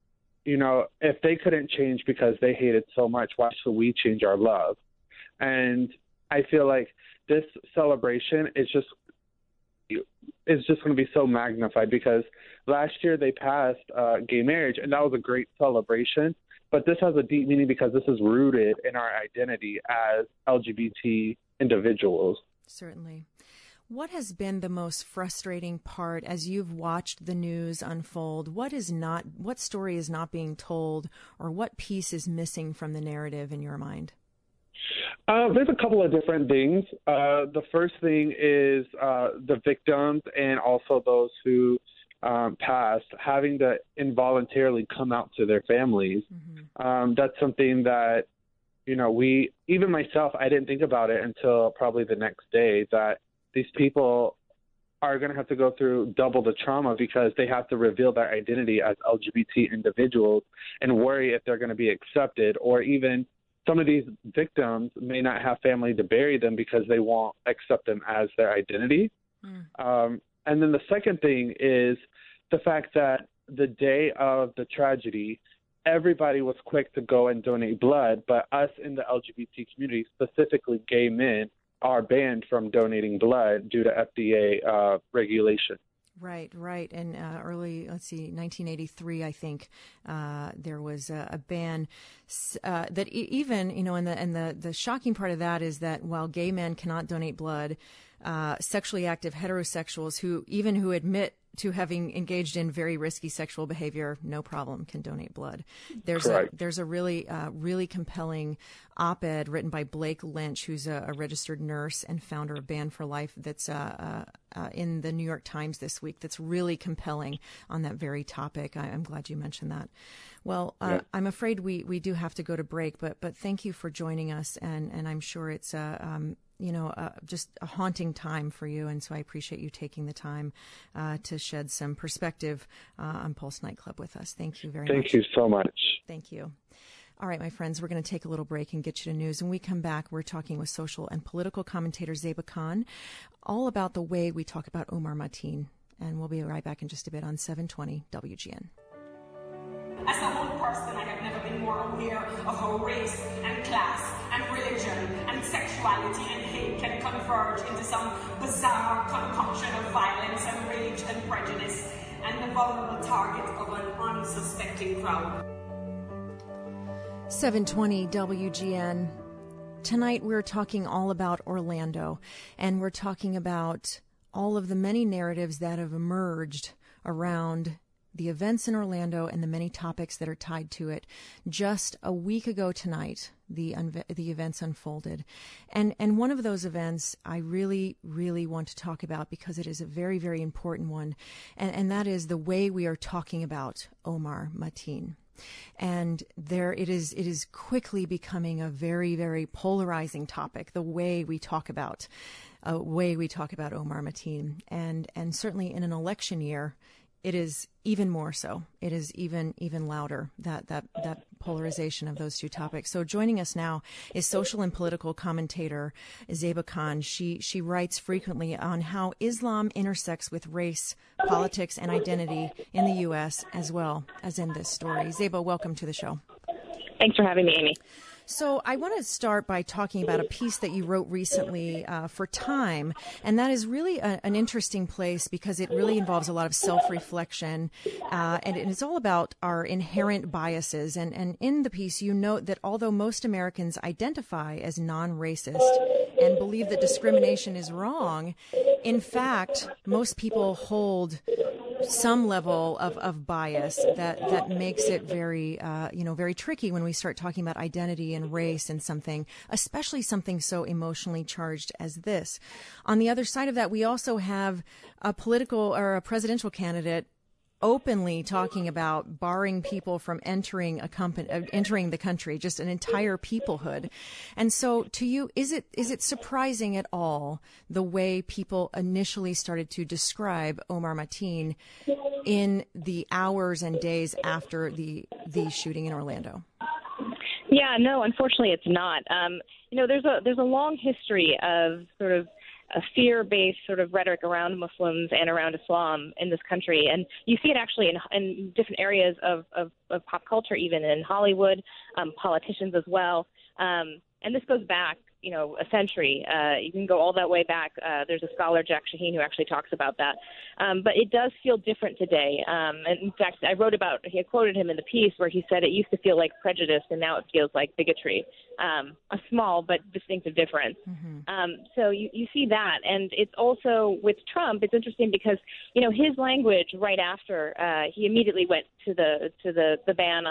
if they couldn't change because they hated so much, why should we change our love? And I feel like this celebration is just going to be so magnified, because last year they passed gay marriage, and that was a great celebration. But this has a deep meaning because this is rooted in our identity as LGBT individuals. Certainly. What has been the most frustrating part as you've watched the news unfold? What story is not being told, or what piece is missing from the narrative in your mind? There's a couple of different things. The first thing is the victims and also those who passed having to involuntarily come out to their families. Mm-hmm. That's something that, even myself, I didn't think about it until probably the next day, that these people are going to have to go through double the trauma because they have to reveal their identity as LGBT individuals and worry if they're going to be accepted, or even some of these victims may not have family to bury them because they won't accept them as their identity. And then the second thing is the fact that the day of the tragedy, everybody was quick to go and donate blood, but us in the LGBT community, specifically gay men, are banned from donating blood due to FDA regulation. Right. And early, 1983, I think, there was a ban that even, and the shocking part of that is that while gay men cannot donate blood, sexually active heterosexuals who admit to having engaged in very risky sexual behavior, no problem, can donate blood. There's a really compelling op-ed written by Blake Lynch, who's a registered nurse and founder of Band for Life, that's in the New York Times this week. That's really compelling on that very topic. I'm glad you mentioned that. Well, I'm afraid we do have to go to break, but thank you for joining us, and I'm sure it's just a haunting time for you, and so I appreciate you taking the time to shed some perspective on Pulse Nightclub with us. Thank you very much. Thank you so much. Thank you. All right, my friends, we're going to take a little break and get you to news. When we come back, we're talking with social and political commentator Zeba Khan all about the way we talk about Omar Mateen, and we'll be right back in just a bit on 720 WGN. As a whole person, I have never been more aware of how race and class and religion and sexuality and hate can converge into some bizarre concoction of violence and rage and prejudice, and the vulnerable target of an unsuspecting crowd. 720 WGN. Tonight we're talking all about Orlando, and we're talking about all of the many narratives that have emerged around the events in Orlando and the many topics that are tied to it. Just a week ago tonight, the events unfolded. And one of those events I really, really want to talk about because it is a very, very important one, and that is the way we are talking about Omar Mateen. And it is quickly becoming a very, very polarizing topic, the way we talk about Omar Mateen. And certainly in an election year, it is even more so. It is even louder, that polarization of those two topics. So joining us now is social and political commentator Zeba Khan. She writes frequently on how Islam intersects with race, politics, and identity in the U.S. as well as in this story. Zeba, welcome to the show. Thanks for having me, Amy. So I want to start by talking about a piece that you wrote recently for Time, and that is really an interesting place because it really involves a lot of self-reflection, and it's all about our inherent biases. And in the piece, you note that although most Americans identify as non-racist and believe that discrimination is wrong, in fact, most people hold some level of bias that makes it very, very tricky when we start talking about identity and race and something, especially something so emotionally charged as this. On the other side of that, we also have a political or a presidential candidate openly talking about barring people from entering the country, just an entire peoplehood. And so to you, is it surprising at all the way people initially started to describe Omar Mateen in the hours and days after the shooting in Orlando? Yeah, no, unfortunately it's not. There's a long history of sort of a fear-based sort of rhetoric around Muslims and around Islam in this country. And you see it actually in different areas of pop culture, even in Hollywood, politicians as well. And this goes back, a century. You can go all that way back. There's a scholar, Jack Shaheen, who actually talks about that. But it does feel different today. And in fact, I quoted him in the piece where he said it used to feel like prejudice and now it feels like bigotry. A small but distinctive difference. Mm-hmm. So you see that. And it's also with Trump, it's interesting because, his language right after he immediately went to the ban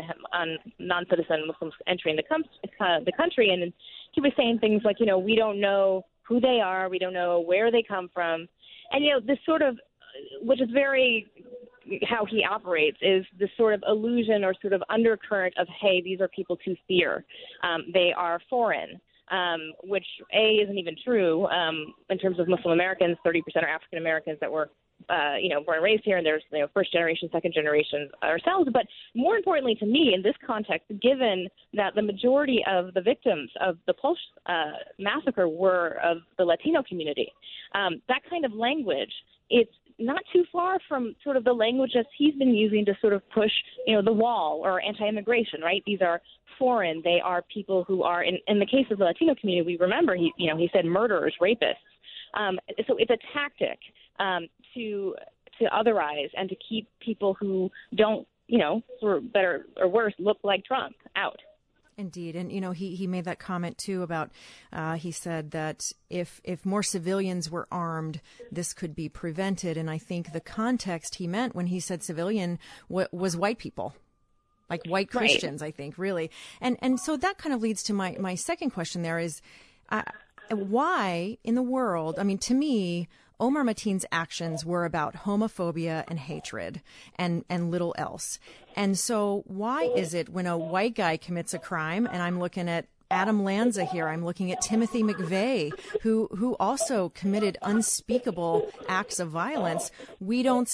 on non-citizen Muslims entering the country. And he was saying things like, we don't know who they are. We don't know where they come from. And, this sort of, which is very how he operates, is this sort of illusion or sort of undercurrent of, hey, these are people to fear. They are foreign, which, A, isn't even true in terms of Muslim Americans. 30% are African Americans that were born and raised here, and there's, first generation, second generation ourselves. But more importantly to me, in this context, given that the majority of the victims of the Pulse massacre were of the Latino community, that kind of language, it's not too far from sort of the language that he's been using to sort of push, the wall or anti-immigration, right? These are foreign. They are people who are, in the case of the Latino community, we remember he said murderers, rapists. So it's a tactic to otherize and to keep people who don't, for better or worse, look like Trump out. Indeed. And, he made that comment, too, about he said that if more civilians were armed, this could be prevented. And I think the context he meant when he said civilian was white people, like white Christians, right. I think, really. And so that kind of leads to my second question there is why in the world, I mean, to me, Omar Mateen's actions were about homophobia and hatred and little else. And so why is it when a white guy commits a crime, and I'm looking at Adam Lanza here, I'm looking at Timothy McVeigh, who also committed unspeakable acts of violence, we don't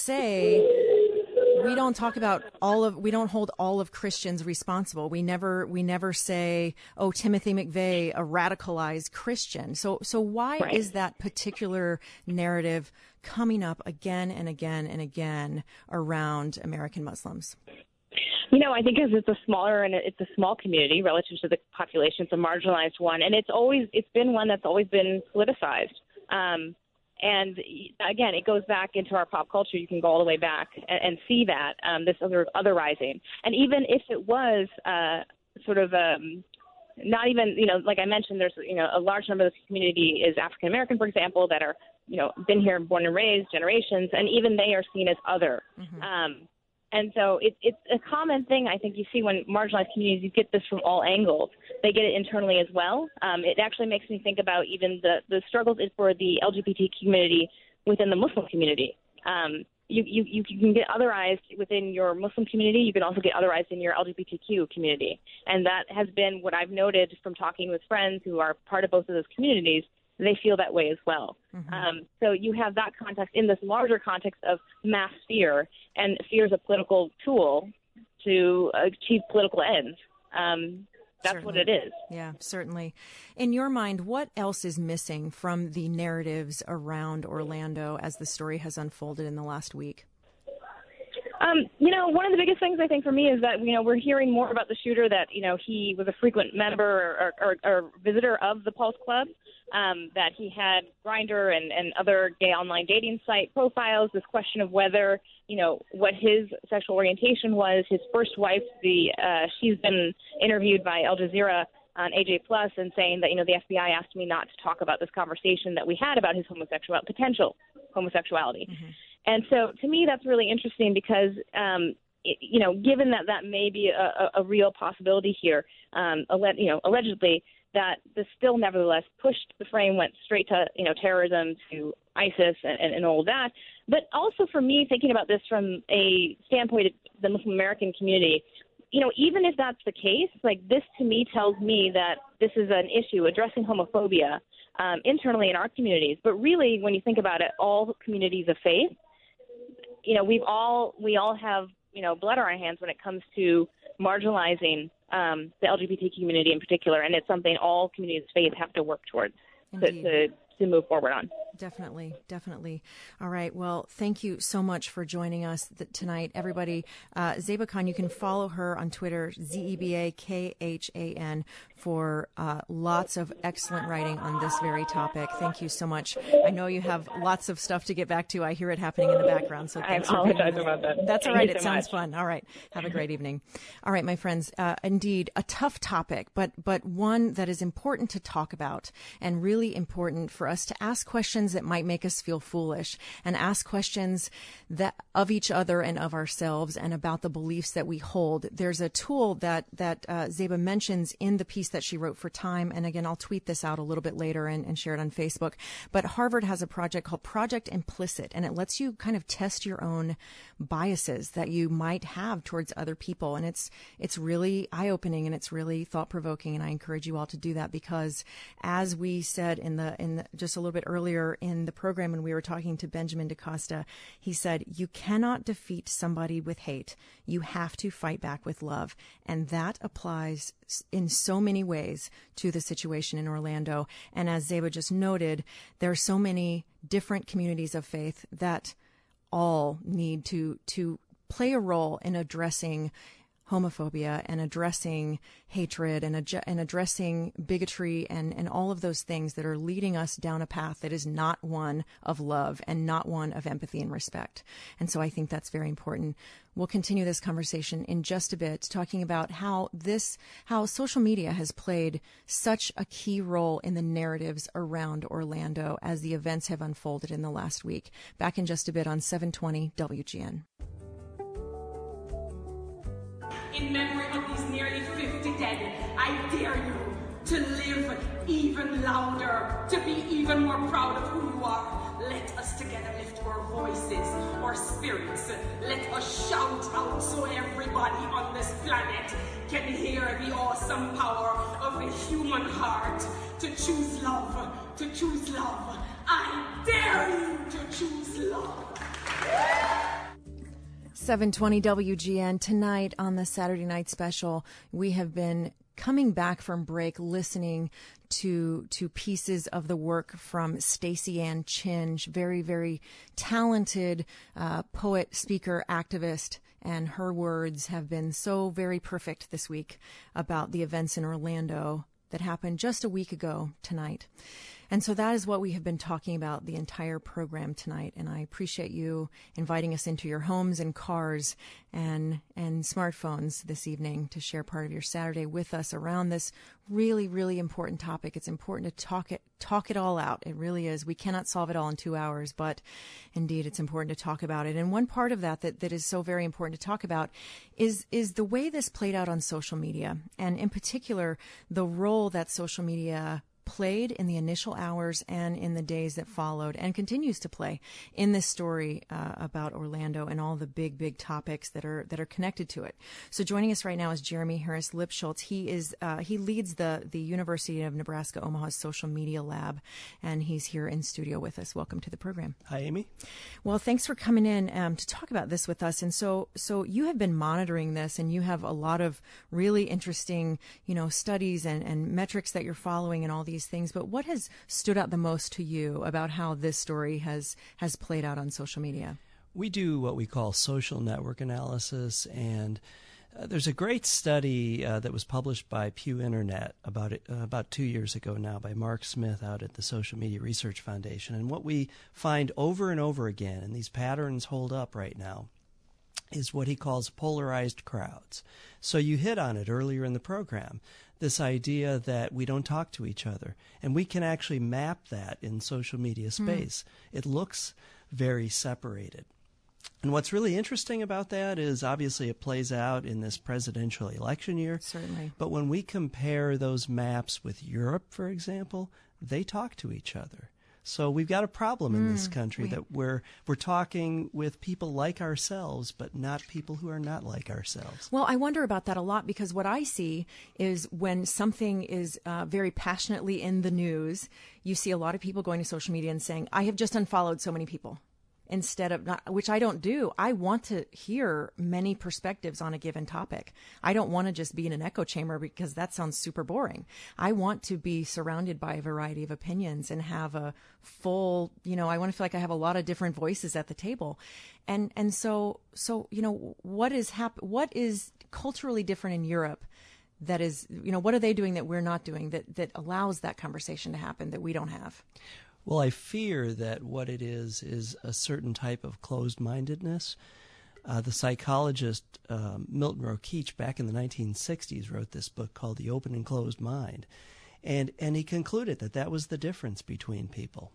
talk about we don't hold all of Christians responsible. We never say, oh, Timothy McVeigh, a radicalized Christian. So why right. is that particular narrative coming up again and again and again around American Muslims? I think because it's a small community relative to the population. It's a marginalized one, and it's been one that's always been politicized. And again, it goes back into our pop culture. You can go all the way back and see that, this otherizing. And even if it was not even, like I mentioned, there's, a large number of this community is African American, for example, that are, been here, born and raised generations, and even they are seen as other. Mm-hmm. And so it's a common thing, I think, you see when marginalized communities, you get this from all angles. They get it internally as well. It actually makes me think about even the struggles for the LGBT community within the Muslim community. You can get otherized within your Muslim community. You can also get otherized in your LGBTQ community. And that has been what I've noted from talking with friends who are part of both of those communities. They feel that way as well. Mm-hmm. So you have that context in this larger context of mass fear, and fear is a political tool to achieve political ends. That's certainly what it is. Yeah, certainly. In your mind, what else is missing from the narratives around Orlando as the story has unfolded in the last week? One of the biggest things I think for me is that, we're hearing more about the shooter, that, he was a frequent member or visitor of the Pulse Club, that he had Grindr and other gay online dating site profiles, this question of whether, what his sexual orientation was. His first wife, she's been interviewed by Al Jazeera on AJ Plus and saying that, the FBI asked me not to talk about this conversation that we had about his potential homosexuality. Mm-hmm. And so to me, that's really interesting because, given that may be a real possibility here, allegedly, that this still nevertheless pushed the frame, went straight to, terrorism, to ISIS and all of that. But also for me, thinking about this from a standpoint of the Muslim American community, even if that's the case, like this to me tells me that this is an issue addressing homophobia internally in our communities. But really, when you think about it, all communities of faith, we all have, blood on our hands when it comes to marginalizing the LGBT community in particular, and it's something all communities of faith have to work towards to move forward on. Definitely. All right. Well, thank you so much for joining us tonight, everybody. Zeba Khan, you can follow her on Twitter, ZebaKhan, for lots of excellent writing on this very topic. Thank you so much. I know you have lots of stuff to get back to. I hear it happening in the background. So I apologize about that. That's all right. It sounds fun. All right. Have a great evening. All right, my friends. Indeed, a tough topic, but one that is important to talk about and really important for us to ask questions that might make us feel foolish, and ask questions that of each other and of ourselves and about the beliefs that we hold. There's a tool that Zeba mentions in the piece that she wrote for Time, and again, I'll tweet this out a little bit later and share it on Facebook. But Harvard has a project called Project Implicit, and it lets you kind of test your own biases that you might have towards other people, and it's really eye-opening and it's really thought-provoking, and I encourage you all to do that because, as we said in the just a little bit earlier earlier in the program when we were talking to Benjamin DaCosta. He said, you cannot defeat somebody with hate. You have to fight back with love. And that applies in so many ways to the situation in Orlando. And as Zeba just noted, there are so many different communities of faith that all need to play a role in addressing homophobia and addressing hatred and addressing bigotry and all of those things that are leading us down a path that is not one of love and not one of empathy and respect. And so I think that's very important. We'll continue this conversation in just a bit, talking about how social media has played such a key role in the narratives around Orlando as the events have unfolded in the last week. Back in just a bit on 720 WGN. In memory of these nearly 50 dead, I dare you to live even louder, to be even more proud of who you are. Let us together lift our voices, our spirits. Let us shout out so everybody on this planet can hear the awesome power of the human heart to choose love, to choose love. I dare you to choose love. 720 WGN. Tonight on the Saturday Night Special, we have been coming back from break listening to pieces of the work from Stacey Ann Chinge, very, very talented poet, speaker, activist, and her words have been so very perfect this week about the events in Orlando that happened just a week ago tonight. And so that is what we have been talking about the entire program tonight. And I appreciate you inviting us into your homes and cars and smartphones this evening to share part of your Saturday with us around this really, really important topic. It's important to talk it all out. It really is. We cannot solve it all in 2 hours, but indeed it's important to talk about it. And one part of that is so very important to talk about is the way this played out on social media, and in particular, the role that social media played in the initial hours and in the days that followed and continues to play in this story about Orlando and all the big topics that are connected to it. So joining us right now is Jeremy Harris Lipschultz. He leads the University of Nebraska Omaha's social media lab, and he's here in studio with us. Welcome to the program. Hi, Amy. Well, thanks for coming in to talk about this with us. And so you have been monitoring this, and you have a lot of really interesting, studies and metrics that you're following and all these things. But what has stood out the most to you about how this story has played out on social media? We do what we call social network analysis, and there's a great study that was published by Pew Internet about 2 years ago now by Mark Smith out at the Social Media Research Foundation. And what we find over and over again, and these patterns hold up right now, is what he calls polarized crowds. So you hit on it earlier in the program, this idea that we don't talk to each other. And we can actually map that in social media space. It looks very separated. And what's really interesting about that is obviously it plays out in this presidential election year. Certainly. But when we compare those maps with Europe, for example, they talk to each other. So we've got a problem in this country that we're talking with people like ourselves, but not people who are not like ourselves. Well, I wonder about that a lot, because what I see is when something is very passionately in the news, you see a lot of people going to social media and saying, I have just unfollowed so many people. Instead of not, which I don't do. I want to hear many perspectives on a given topic. I don't want to just be in an echo chamber, because that sounds super boring. I want to be surrounded by a variety of opinions and have a full, I want to feel like I have a lot of different voices at the table. And so, what is culturally different in Europe that is, what are they doing that we're not doing that allows that conversation to happen that we don't have? Well, I fear that what it is a certain type of closed-mindedness. The psychologist Milton Rokeach back in the 1960s wrote this book called The Open and Closed Mind. And he concluded that was the difference between people,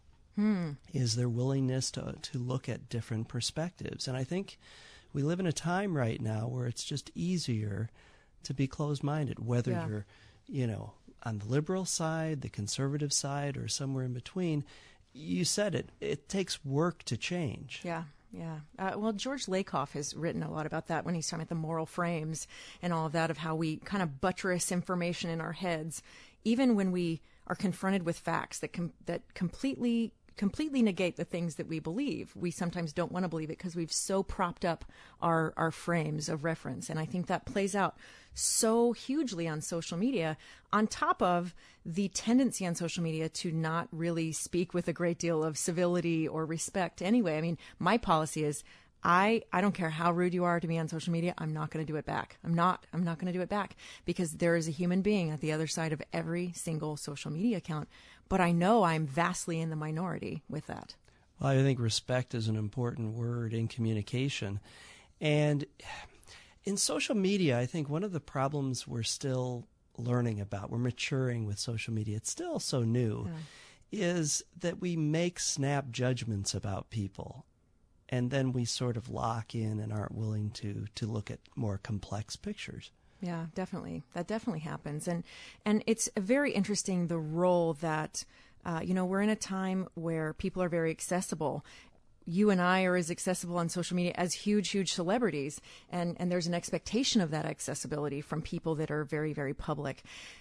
is their willingness to look at different perspectives. And I think we live in a time right now where it's just easier to be closed-minded, whether you're, on the liberal side, the conservative side, or somewhere in between. You said it. It takes work to change. Yeah. Well, George Lakoff has written a lot about that when he's talking about the moral frames and all of that, of how we kind of buttress information in our heads, even when we are confronted with facts that completely completely negate the things that we believe. We sometimes don't want to believe it because we've so propped up our frames of reference. And I think that plays out so hugely on social media, on top of the tendency on social media to not really speak with a great deal of civility or respect anyway. I mean, my policy is I don't care how rude you are to me on social media. I'm not going to do it back. I'm not going to do it back, because there is a human being at the other side of every single social media account. But I know I'm vastly in the minority with that. Well, I think respect is an important word in communication. And in social media, I think one of the problems we're still learning about, we're maturing with social media, it's still so new, is that we make snap judgments about people. And then we sort of lock in and aren't willing to look at more complex pictures. Yeah, definitely. That definitely happens. And it's very interesting, the role that, we're in a time where people are very accessible. You and I are as accessible on social media as huge, huge celebrities. And there's an expectation of that accessibility from people that are very, very public.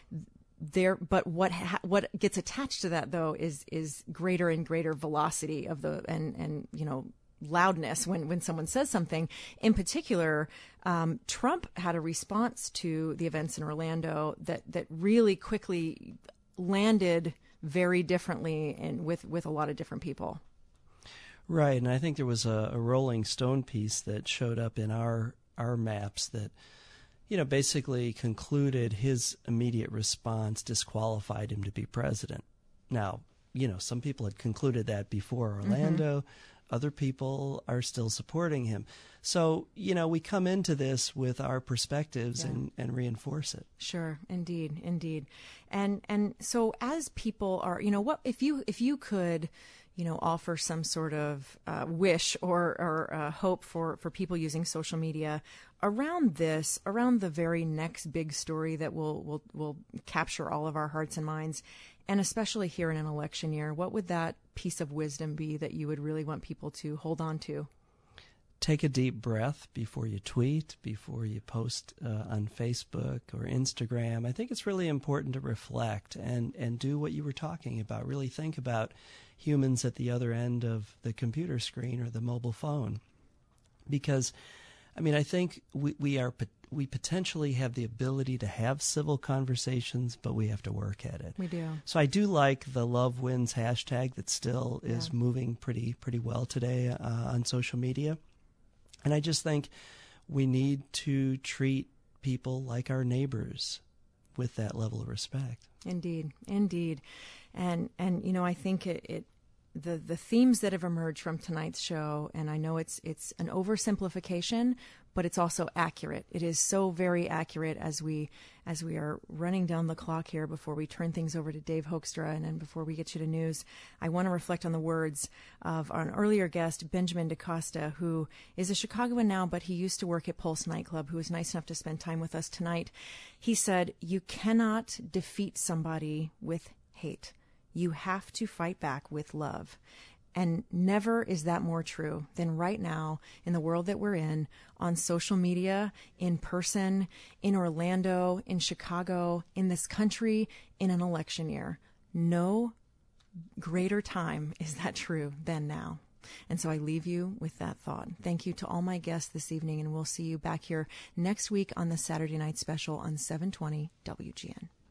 But what gets attached to that, though, is greater and greater velocity of and loudness when someone says something. In particular, Trump had a response to the events in Orlando that really quickly landed very differently and with a lot of different people. Right, and I think there was a Rolling Stone piece that showed up in our maps that, basically concluded his immediate response disqualified him to be president. Now, some people had concluded that before Orlando. Other people are still supporting him. So, we come into this with our perspectives and reinforce it. Sure, indeed. And so as people are, what if you could, offer some sort of wish or hope for people using social media around the very next big story that will capture all of our hearts and minds, and especially here in an election year, what would that piece of wisdom be that you would really want people to hold on to? Take a deep breath before you tweet, before you post on Facebook or Instagram. I think it's really important to reflect and do what you were talking about. Really think about humans at the other end of the computer screen or the mobile phone. Because, I think we potentially have the ability to have civil conversations, but we have to work at it. We do. So I do like the Love Wins hashtag that still is moving pretty well today on social media. And I just think we need to treat people like our neighbors with that level of respect. Indeed. And I think the themes that have emerged from tonight's show, and I know it's an oversimplification, but it's also accurate. It is so very accurate as we are running down the clock here before we turn things over to Dave Hoekstra and then before we get you to news. I want to reflect on the words of an earlier guest, Benjamin DaCosta, who is a Chicagoan now, but he used to work at Pulse nightclub, who was nice enough to spend time with us tonight. He said, "You cannot defeat somebody with hate. You have to fight back with love." And never is that more true than right now in the world that we're in, on social media, in person, in Orlando, in Chicago, in this country, in an election year. No greater time is that true than now. And so I leave you with that thought. Thank you to all my guests this evening, and we'll see you back here next week on the Saturday Night Special on 720 WGN.